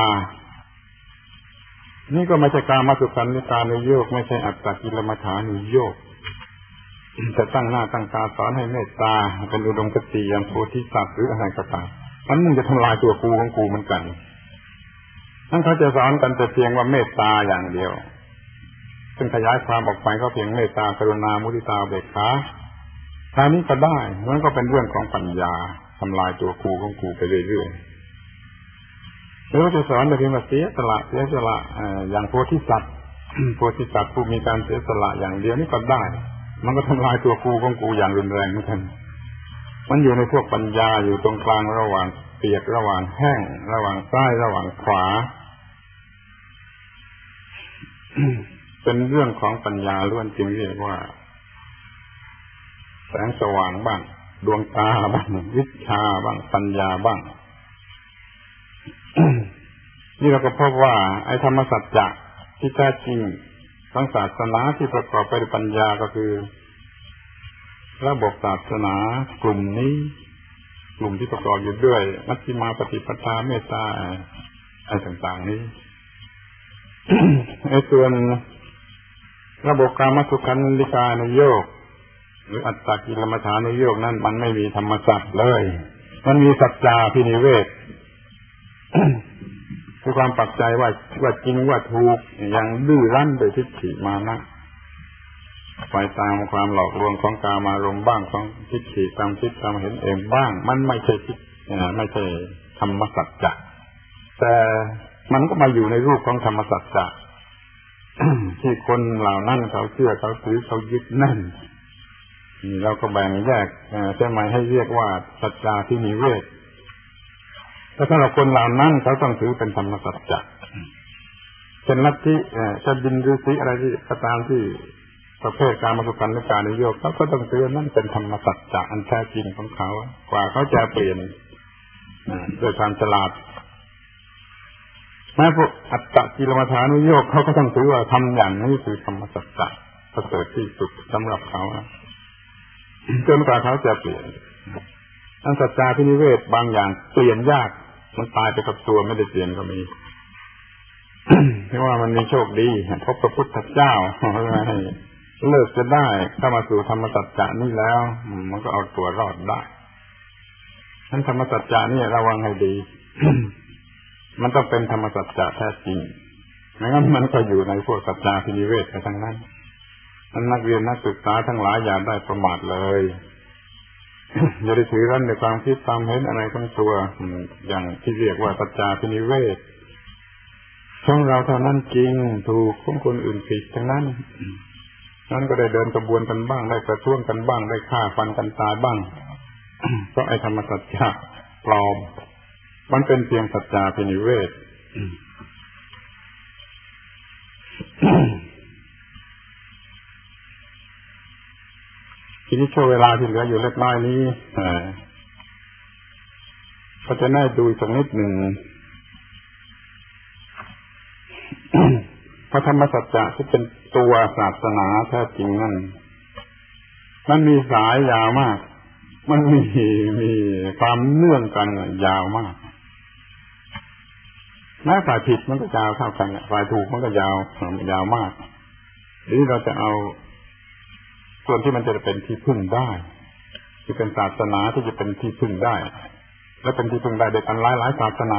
นี่ก็ไม่ใช่กามสุขันธิการุโยคไม่ใช่อัตตกิลมัฏฐานุโยคแต่ตั้งหน้าตั้งตาสอนให้เมตตาเป็นอุดมคติอย่างโพธิสัตว์หรืออะไรก็ตามมันมึงจะทำลายตัวกูของกูเหมือนกันนั่นเขาจะสอนกันแต่เพียงว่าเมตตาอย่างเดียวซึ่งขยายความออกไปก็เพียงเมตตากรุณามุทิตาอุเบกขาทางนี้ก็ได้มันก็เป็นเรื่องของปัญญาทำลายตัวกูของกูไปเรื่อยๆแล้วจะสอนแต่เพียงว่าเสียสละเสียสละอย่างโพธิสัตว์โพธิสัตว์ผู้มีการเสียสละอย่างเดียวนี่ก็ได้มันก็ทำลายตัวกูของกูอย่างรุนแรงเหมือนกันมันอยู่ในพวกปัญญาอยู่ตรงกลางระหว่างเปียกระหว่างแห้งระหว่างซ้ายระหว่างขวา เป็นเรื่องของปัญญาล้วนจึงเรียกว่าแสงสว่างบ้างดวงตาบ้างวิชาบ้างปัญญาบ้าง นี่เราก็พบว่าไอ้ธรรมสัจจะที่แท้จริงของศาสนาที่ประกอบไปด้วยปัญญาก็คือระบบศาสนากลุ่มนี้กลุ่มที่ประกอบอยู่ด้วยมัชฌิมาปฏิปทาเมตตาอะไรต่างๆนี้ ไอ้ส่วนระบบกามสุขันธิการุโยคหรืออัตตกิลมัฏฐานุโยคนั้นมันไม่มีธรรมสัจเลยมันมีสัจจาภินิเวศ คือความปักใจว่าว่าจริงว่าถูกอย่างดื้อรั้นโดยทิฏฐิมานะไปตามความหลอกลวงของกามารมณ์บ้างของทิฏฐิตามคิดตามเห็นเองบ้างมันไม่ใช่ทิฏไม่ใช่ธรรมสัจจะแต่มันก็มาอยู่ในรูปของธรรมสัจจะ ที่คนเหล่านั้นเขาเชื่อเขาถือเขายึดแน่นนี่เราก็แบ่งแยกใช่ไหมให้เรียกว่าสัจจะที่มีเวทแต่ถ้าเราคนเหล่านั้นเขาต้องถือเป็นธรรมสัจจะเช่นลัทธิชาดินฤาษีอะไรที่ก็ตามที่ประเภทการมสุขันธ์การนิโยคเขาก็ต้องถือนั่นเป็นธรรมสัจจะอันแท้จริงของเขากว่าเขาจะเปลี่ยนด้วยความฉลาดแม้พวกอัตตกิลมัฏฐานุโยคเขาก็ต้องถือว่าทำอย่างนี้คือธรรมสัจจะประเสริฐที่สุดสำหรับเขาจนกว่าเขาจะเปลี่ยนอันสัจจะที่นิเวศบางอย่างเปลี่ยนยากมันตายไปกับตัวไม่ได้เปลี่ยนก็มี เพราะว่ามันมีโชคดีพบพระพุทธเจ้าให้เลิกจะได้เข้ามาสู่ธรรมสัจจะนี่แล้วมันก็เอาตัวรอดได้ทั้นธรรมสัจจะนี่ระวังให้ดี มันต้องเป็นธรรมสัจจะแท้จริงไม่งั้นมันก็อยู่ในพวกสัจจะพินิเวศไปทั้งนั้นท่านนักเรียนนักศึกษาทั้งหลายอย่าได้ประมาทเลย อย่าได้ถือรั้นในความคิดความเห็นอะไรทั้งตัวอย่างที่เรียกว่าสัจจะพินิเวศของเราเท่านั้นจริงถูกของคนอื่นผิดทั้งนั้นนั้นก็ได้เดินกระบวนกันบ้างได้กระท้วงกันบ้างได้ฆ่าฟันกันตายบ้าง เพราะไอ้ธรรมสัจจะปลอมมันเป็นเพียงสัจจะพินิเวศ ทีนี้ช่วงเวลาที่เหลืออยู่เล็กน้อยนี้ก็จะได้ดูสักนิดหนึ่ง พระธรรมสัจจะที่เป็นตัวศาสนาแท้จริงนั่นมันมีสายยาวมากมันมีมีความเนื่องกันยาวมากแม้ฝ่ายผิดมันก็ยาวเท่ากันฝ่ายถูกมันก็ยาวยาวมากหรือเราจะเอาส่วนที่มันจะเป็นที่พึ่งได้ที่เป็นศาสนาที่จะเป็นที่พึ่งได้และเป็นที่พึ่งได้โดยกันหลายหลายศาสนา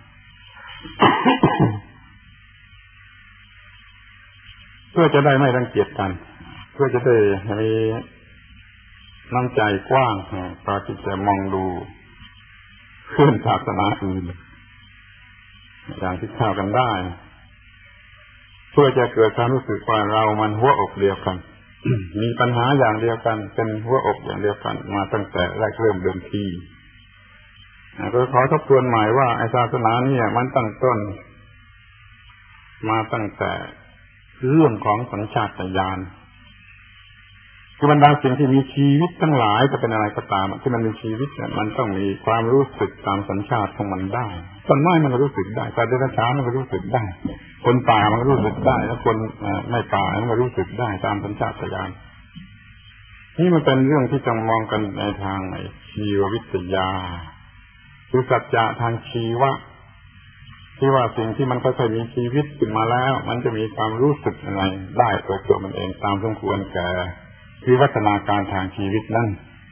เพื่อจะได้ไม่รังเกียจกันเพื่อจะได้มีน้ำใจกว้างพอที่จะมองดูเพื่อนศาสนาอื่นอย่างที่เข้ากันได้เพื่อจะเกิดความรู้สึกว่าเรามันหัวอกเดียวกัน มีปัญหาอย่างเดียวกันเป็นหัวอกอย่างเดียวกันมาตั้งแต่แรกเริ่มเดิมทีก็ขอทบทวนใหม่ว่าไอ้ศาสนาเนี่ยมันตั้งต้นมาตั้งแต่เรื่องของสัญชาตญาณคือบรรดาสิ่งที่มีชีวิตทั้งหลายจะเป็นอะไรก็ตามที่มันมีชีวิตเนี่ยมันต้องมีความรู้สึกตามสัญชาติของมันได้ต้นไม้มันก็รู้สึกได้สัตว์เดรัจฉานมันก็รู้สึกได้คนป่ามันก็รู้สึกได้แล้วคนไม่ป่ามันก็รู้สึกได้ตามสัญชาตญาณนี่มันเป็นเรื่องที่ต้องมองกันในทางชีววิทยาคือสัจจะทางชีวะที่ว่าสิ่งที่มันค่อยๆมีชีวิตขึ้นมาแล้วมันจะมีความรู้สึกอะไรได้ตัวตัวมันเองตามสมควรแก่วิวัฒนาการทางชีวิตนั่น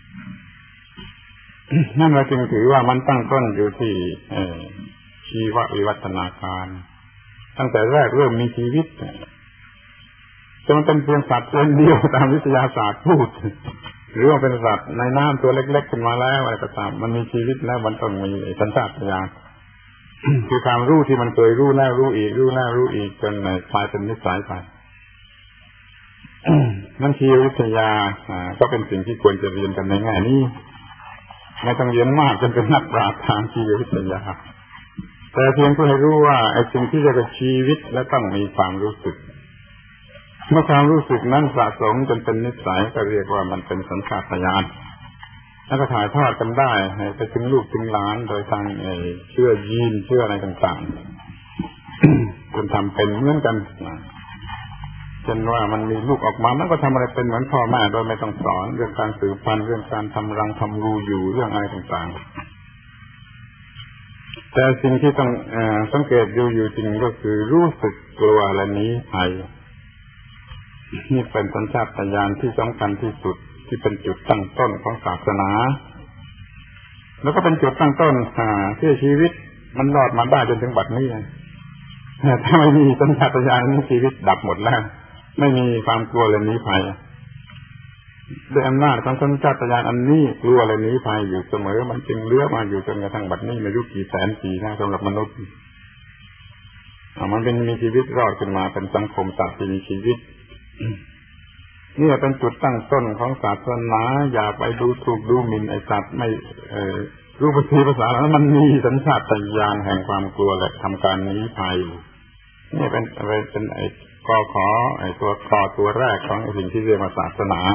นั่นเราจึงถือว่ามันตั้งต้นอยู่ที่ชีววิวัฒนาการตั้งแต่แรกเริ่มมีชีวิตจนมันเป็นเพียงสัตว์ตัวเดียวตามวิทยาศาสตร์พูดหรือว่าเป็นสัตว์ในน้ำตัวเล็กๆขึ้นมาแล้วอะไรก็ตามมันมีชีวิตแล้วมันต้องมีสัญชาตญาณ คือความรู้ที่มันเคยรู้แล้วรู้อีกรู้แล้วรู้อีกจนกลายเป็นนิสัยไป นั่นชีววิทยาก็เป็นสิ่งที่ควรจะเรียนกันในแง่นี้ไม่ต้องเรียนมากจนเป็นนักปราชญ์ทางชีววิทยาแต่เพียงเพื่อให้รู้ว่าไอ้สิ่งที่เรียกว่าชีวิตและต้องมีความรู้สึกเมื่อความรู้สึกนั้นสะสมจนเป็นนิสัยก็เรียกว่ามันเป็นสัญชาตญาณแล้วก็ถ่ายทอดกันได้ไปถึงลูกถึงหลานโดยทางเชื่อยีนเชื่ออะไรต่างๆ จนทำเป็นเหมือนกันจนว่ามันมีลูกออกมามันก็ทำอะไรเป็นเหมือนพ่อแม่โดยไม่ต้องสอนเรื่องการสืบพันธุ์เรื่องการทำรังทำรูอยู่เรื่องอะไรต่างๆแต่สิ่งที่ต้องเอ่อสังเกตดูอยู่จริงก็คือรู้สึกกลัวและหนีภัยนี่เป็นสัญชาตญาณที่สำคัญที่สุดที่เป็นจุดตั้งต้นของศาสนาแล้วก็เป็นจุดตั้งต้นที่ชีวิตมันรอดมาได้จนถึงบัดนี้ถ้าไม่มีสัญชาตญาณนี้ชีวิตดับหมดแล้วไม่มีความกลัวและหนีภัยด้วยอำนาจของสัญชาตญาณอันนี้กลัวอะไรหนีภัยอยู่เสมอมันจึงเลื้อมาอยู่จนกระทั่งบัดนี้ไม่รู้กี่แสนปีนะสำหรับมนุษย์มันเป็นมีชีวิตรอดขึ้นมาเป็นสังคมสัตว์ที่มีชีวิตนี่เป็นจุดตั้งต้นของศาสนาอย่าไปดูถูกดูหมิ่นไอ้สัตว์ไม่เอ่อรู้ภาษาภาษาแล้วมันมีสัญชาตญาณแห่งความกลัวและทำการหนีภัยนี่เป็นเป็นไอ้กอขอไอ้ตัวคอตัวแรกของไอ้สิ่งที่เรียกว่าศาสนา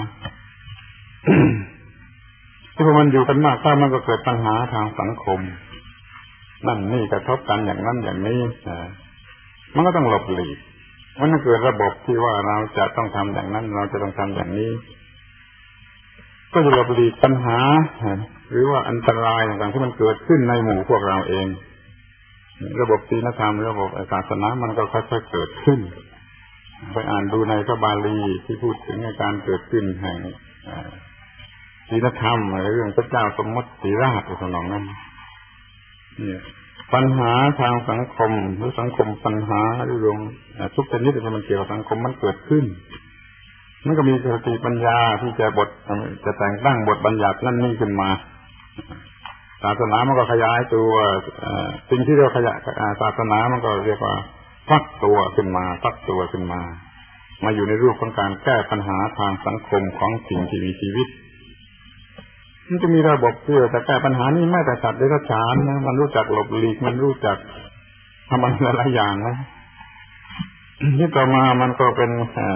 ที่พอมันอยู่กันมากเข้ามันก็เกิดปัญหาทางสังคมนั่นนี่กระทบกันอย่างนั้นอย่างนี้มันก็ต้องหลบหลีกมันเกิดระบบที่ว่าเราจะต้องทำอย่างนั้นเราจะต้องทำอย่างนี้ก็จะหลบหลีกปัญหาหรือว่าอันตรายต่างๆที่มันเกิดขึ้นในหมู่พวกเราเองระบบศีลธรรมระบบศาสนามันก็ค่อยๆเกิดขึ้นไปอ่านดูในพระบาลีที่พูดถึงในการเกิดขึ้นแห่งศีลธรรมเรื่องพระเจ้าสมมติศรีราชสนองนั้นเนี่ยปัญหาทางสังคมหรือสังคมปัญหาหรือเรื่องทุกชนิดที่มันเกี่ยวกับสังคมมันเกิดขึ้นมันก็มีสติปัญญาที่จะบทจะแต่งตั้งบทบัญญัตินั่นนี่ขึ้นมาศาสนามันก็ขยายตัวสิ่งที่เราขยายศาสนามันก็เรียกว่าฟักตัวขึ้นมาฟักตัวขึ้นมามาอยู่ในรูปของการแก้ปัญหาทางสังคมของสิ่งที่มีชีวิตมันจะมีระบบเพื่อจะแก้ปัญหานี้ไม่แต่สัตว์เดรัจฉานนะมันรู้จักหลบหลีกมันรู้จักทำอะไรหลายอย่างนะที่ต่อมามันก็เป็น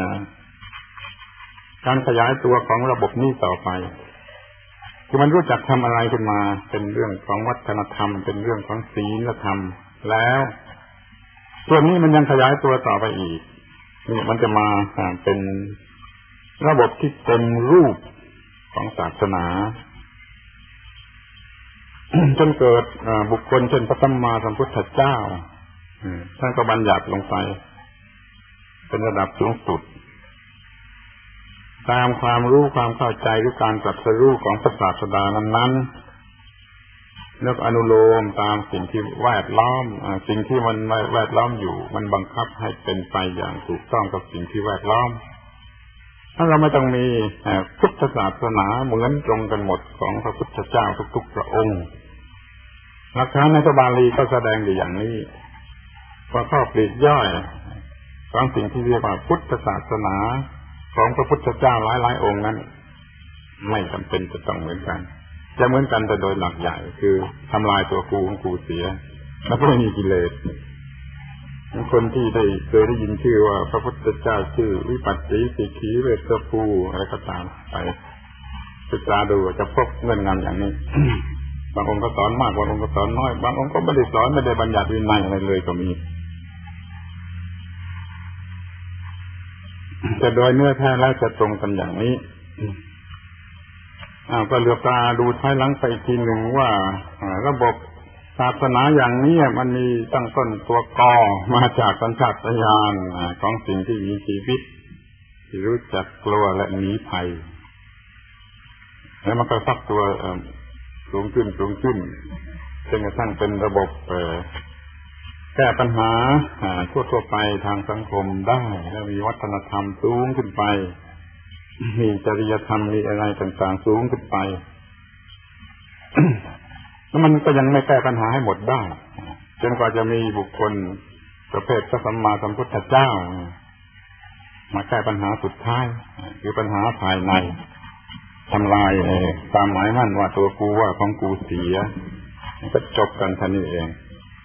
การขยายตัวของระบบนี้ต่อไปคือมันรู้จักทำอะไรขึ้นมาเป็นเรื่องของวัฒนธรรมเป็นเรื่องของศีลธรรมแล้วส่วนนี้มันยังขยายตัวต่อไปอีกนี่มันจะมาเป็นระบบที่เป็นรูปของศาสนาจนเกิดบุคคลเช่นพระสัมมาสัมพุทธเจ้าท่านก็บัญญัติลงไปเป็นระดับสูงสุดตามความรู้ความเข้าใจหรือการตรัสรู้ของพระศาสดานั้นๆแล้วอนุโลมตามสิ่งที่แวดล้อมสิ่งที่มันแวดล้อมอยู่มันบังคับให้เป็นไปอย่างถูกต้องกับสิ่งที่แวดล้อมถ้าเราไม่ต้องมีพุทธศาสนาเหมือนตรงกันหมดของพระพุทธเจ้าทุกๆพระองค์หลักฐานในพระบาลีก็แสดงอยู่อย่างนี้ว่าข้อปลีกย่อยของสิ่งที่เรียกว่าพุทธศาสนาของพระพุทธเจ้าหลายๆองค์นั้นไม่จำเป็นจะต้องเหมือนกันจะเหมือนกันแต่โดยหลักใหญ่คือทำลายตัวกูของกูเสียแล้วก็ไม่มีกิเลสคนที่ได้เคยได้ยินชื่อว่าพระพุทธเจ้าชื่อวิปัสสีสิกขีเวสภูอะไรก็ตามไปศึกษาดูจะพบเงื่อนงำอย่างนี้ บางองค์ก็สอนมากบางองค์ก็สอนน้อยบางองค์ก็ไม่ได้สอนไม่ได้บัญญัติวินัยอะไรเลยก็มีแต่โดยเนื้อแท้แล้วจะตรงกันอย่างนี้อ้าวก็เหลือบตาดูท้ายหลังไปอีกทีหนึ่งว่าระบบศาสนาอย่างนี้มันมีตั้งต้นตัวกอมาจากสัญชาตญาณของสิ่งที่มีชีวิตที่รู้จักกลัวและหนีภัยแล้วมันก็ฟักตัวสูงขึ้นสูงขึ้นจนกระทั่งเป็นระบบแก้ปัญหาทั่วๆไปทางสังคมได้แล้วมีวัฒนธรรมสูงขึ้นไปมีจริยธรรมมีอะไรต่างๆสูงขึ้นไปแล้วมันก็ยังไม่แก้ปัญหาให้หมดได้จนกว่าจะมีบุคคลประเภทพระสัมมาสัมพุทธเจ้ามาแก้ปัญหาสุดท้ายคือปัญหาภายในทำลายความหมายมั่นว่าตัวกูว่าของกูเสียก็จบกันท่านี้เอง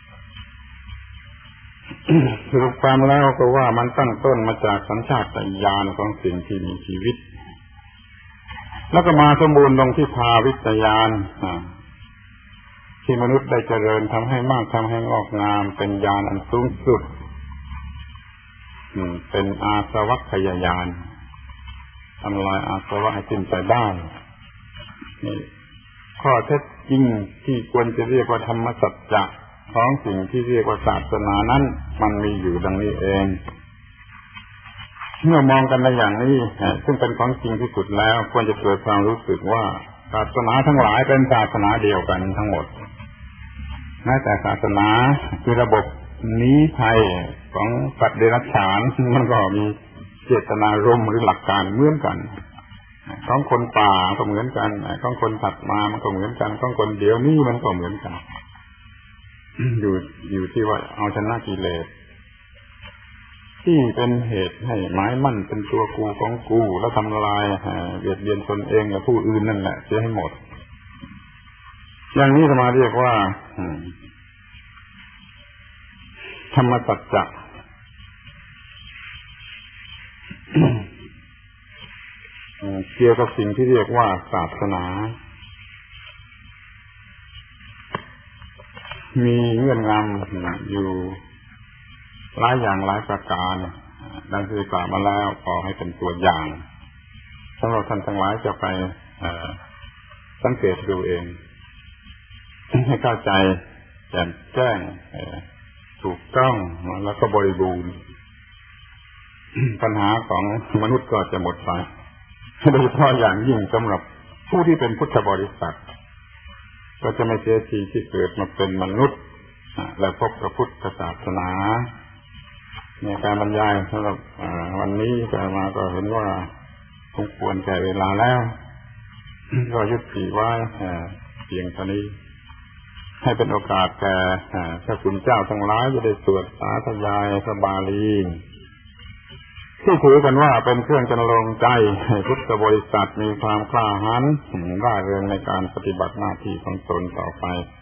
สรุปความแล้วก็ว่ามันตั้งต้นมาจากสัญชาตญาณของสิ่งที่มีชีวิตแล้วก็มาสมบูรณ์ลงที่ภาวิตญาณที่มนุษย์ได้เจริญทำให้มากทำให้งอกงามเป็นญาณอันสูงสุดเป็นอาสวัคยญาณทำลายอาสวะให้สิ้นไปได้นี่ข้อเท็จจริงที่ควรจะเรียกว่าธรรมสัจจะของสิ่งที่เรียกว่าศาสนานั้นมันมีอยู่ดังนี้เองเมื่อมองกันในอย่างนี้ซึ่งเป็นของจริงที่สุดแล้วควรจะเกิดความรู้สึกว่าศาสนาทั้งหลายเป็นศาสนาเดียวกันทั้งหมดแม้แต่ศาสนาคือระบบหนีภัยของสัตว์เดรัจฉานมันก็มีเจตนารมณ์หรือหลักการเหมือนกันของคนป่าก็เหมือนกันของคนถัดมามันก็เหมือนกันของคนเดี๋ยวนี้มันก็เหมือนกันอยู่อยู่ที่ว่าเอาชนะกิเลสที่เป็นเหตุให้หมายมั่นเป็นตัวกูของกูแล้วทำลายเบียดเบียนตนเองกับผู้อื่นนั่นแหละเสียให้หมดอย่างนี้มาเรียกว่าธรรมสัจจะเกี่ยวกับสิ่งที่เรียกว่าศาสนามีเงื่อนงำอยู่หลายอย่างหลายประการดังที่กล่าวมาแล้วขอให้เป็นตัวอย่างสำหรับท่านทั้งหลายจะไปสังเกตดูเองให้เข้าใจแจ่มแจ้งถูกต้องแล้วก็บริบูรณ์ปัญหาของมนุษย์ก็จะหมดไปโดยเฉพาะอย่างยิ่งสำหรับผู้ที่เป็นพุทธบริษัทก็จะไม่เสียทีที่เกิดมาเป็นมนุษย์และพบกับพุทธศาสนาในการบรรยายสำหรับวันนี้แต่มาก็เห็นว่าสมควรแก่เวลาแล้วก็ยุติไว้เพียงเท่านี้ให้เป็นโอกาสแก่พระคุณเจ้าทั้งหลายจะได้สวดสาธยายพระบาลีที่ถือกันว่าเป็นเครื่องจันลงใจให้พุทธบริษัทมีความกล้าหาญร่าเริงในการปฏิบัติหน้าที่ของตนต่อไป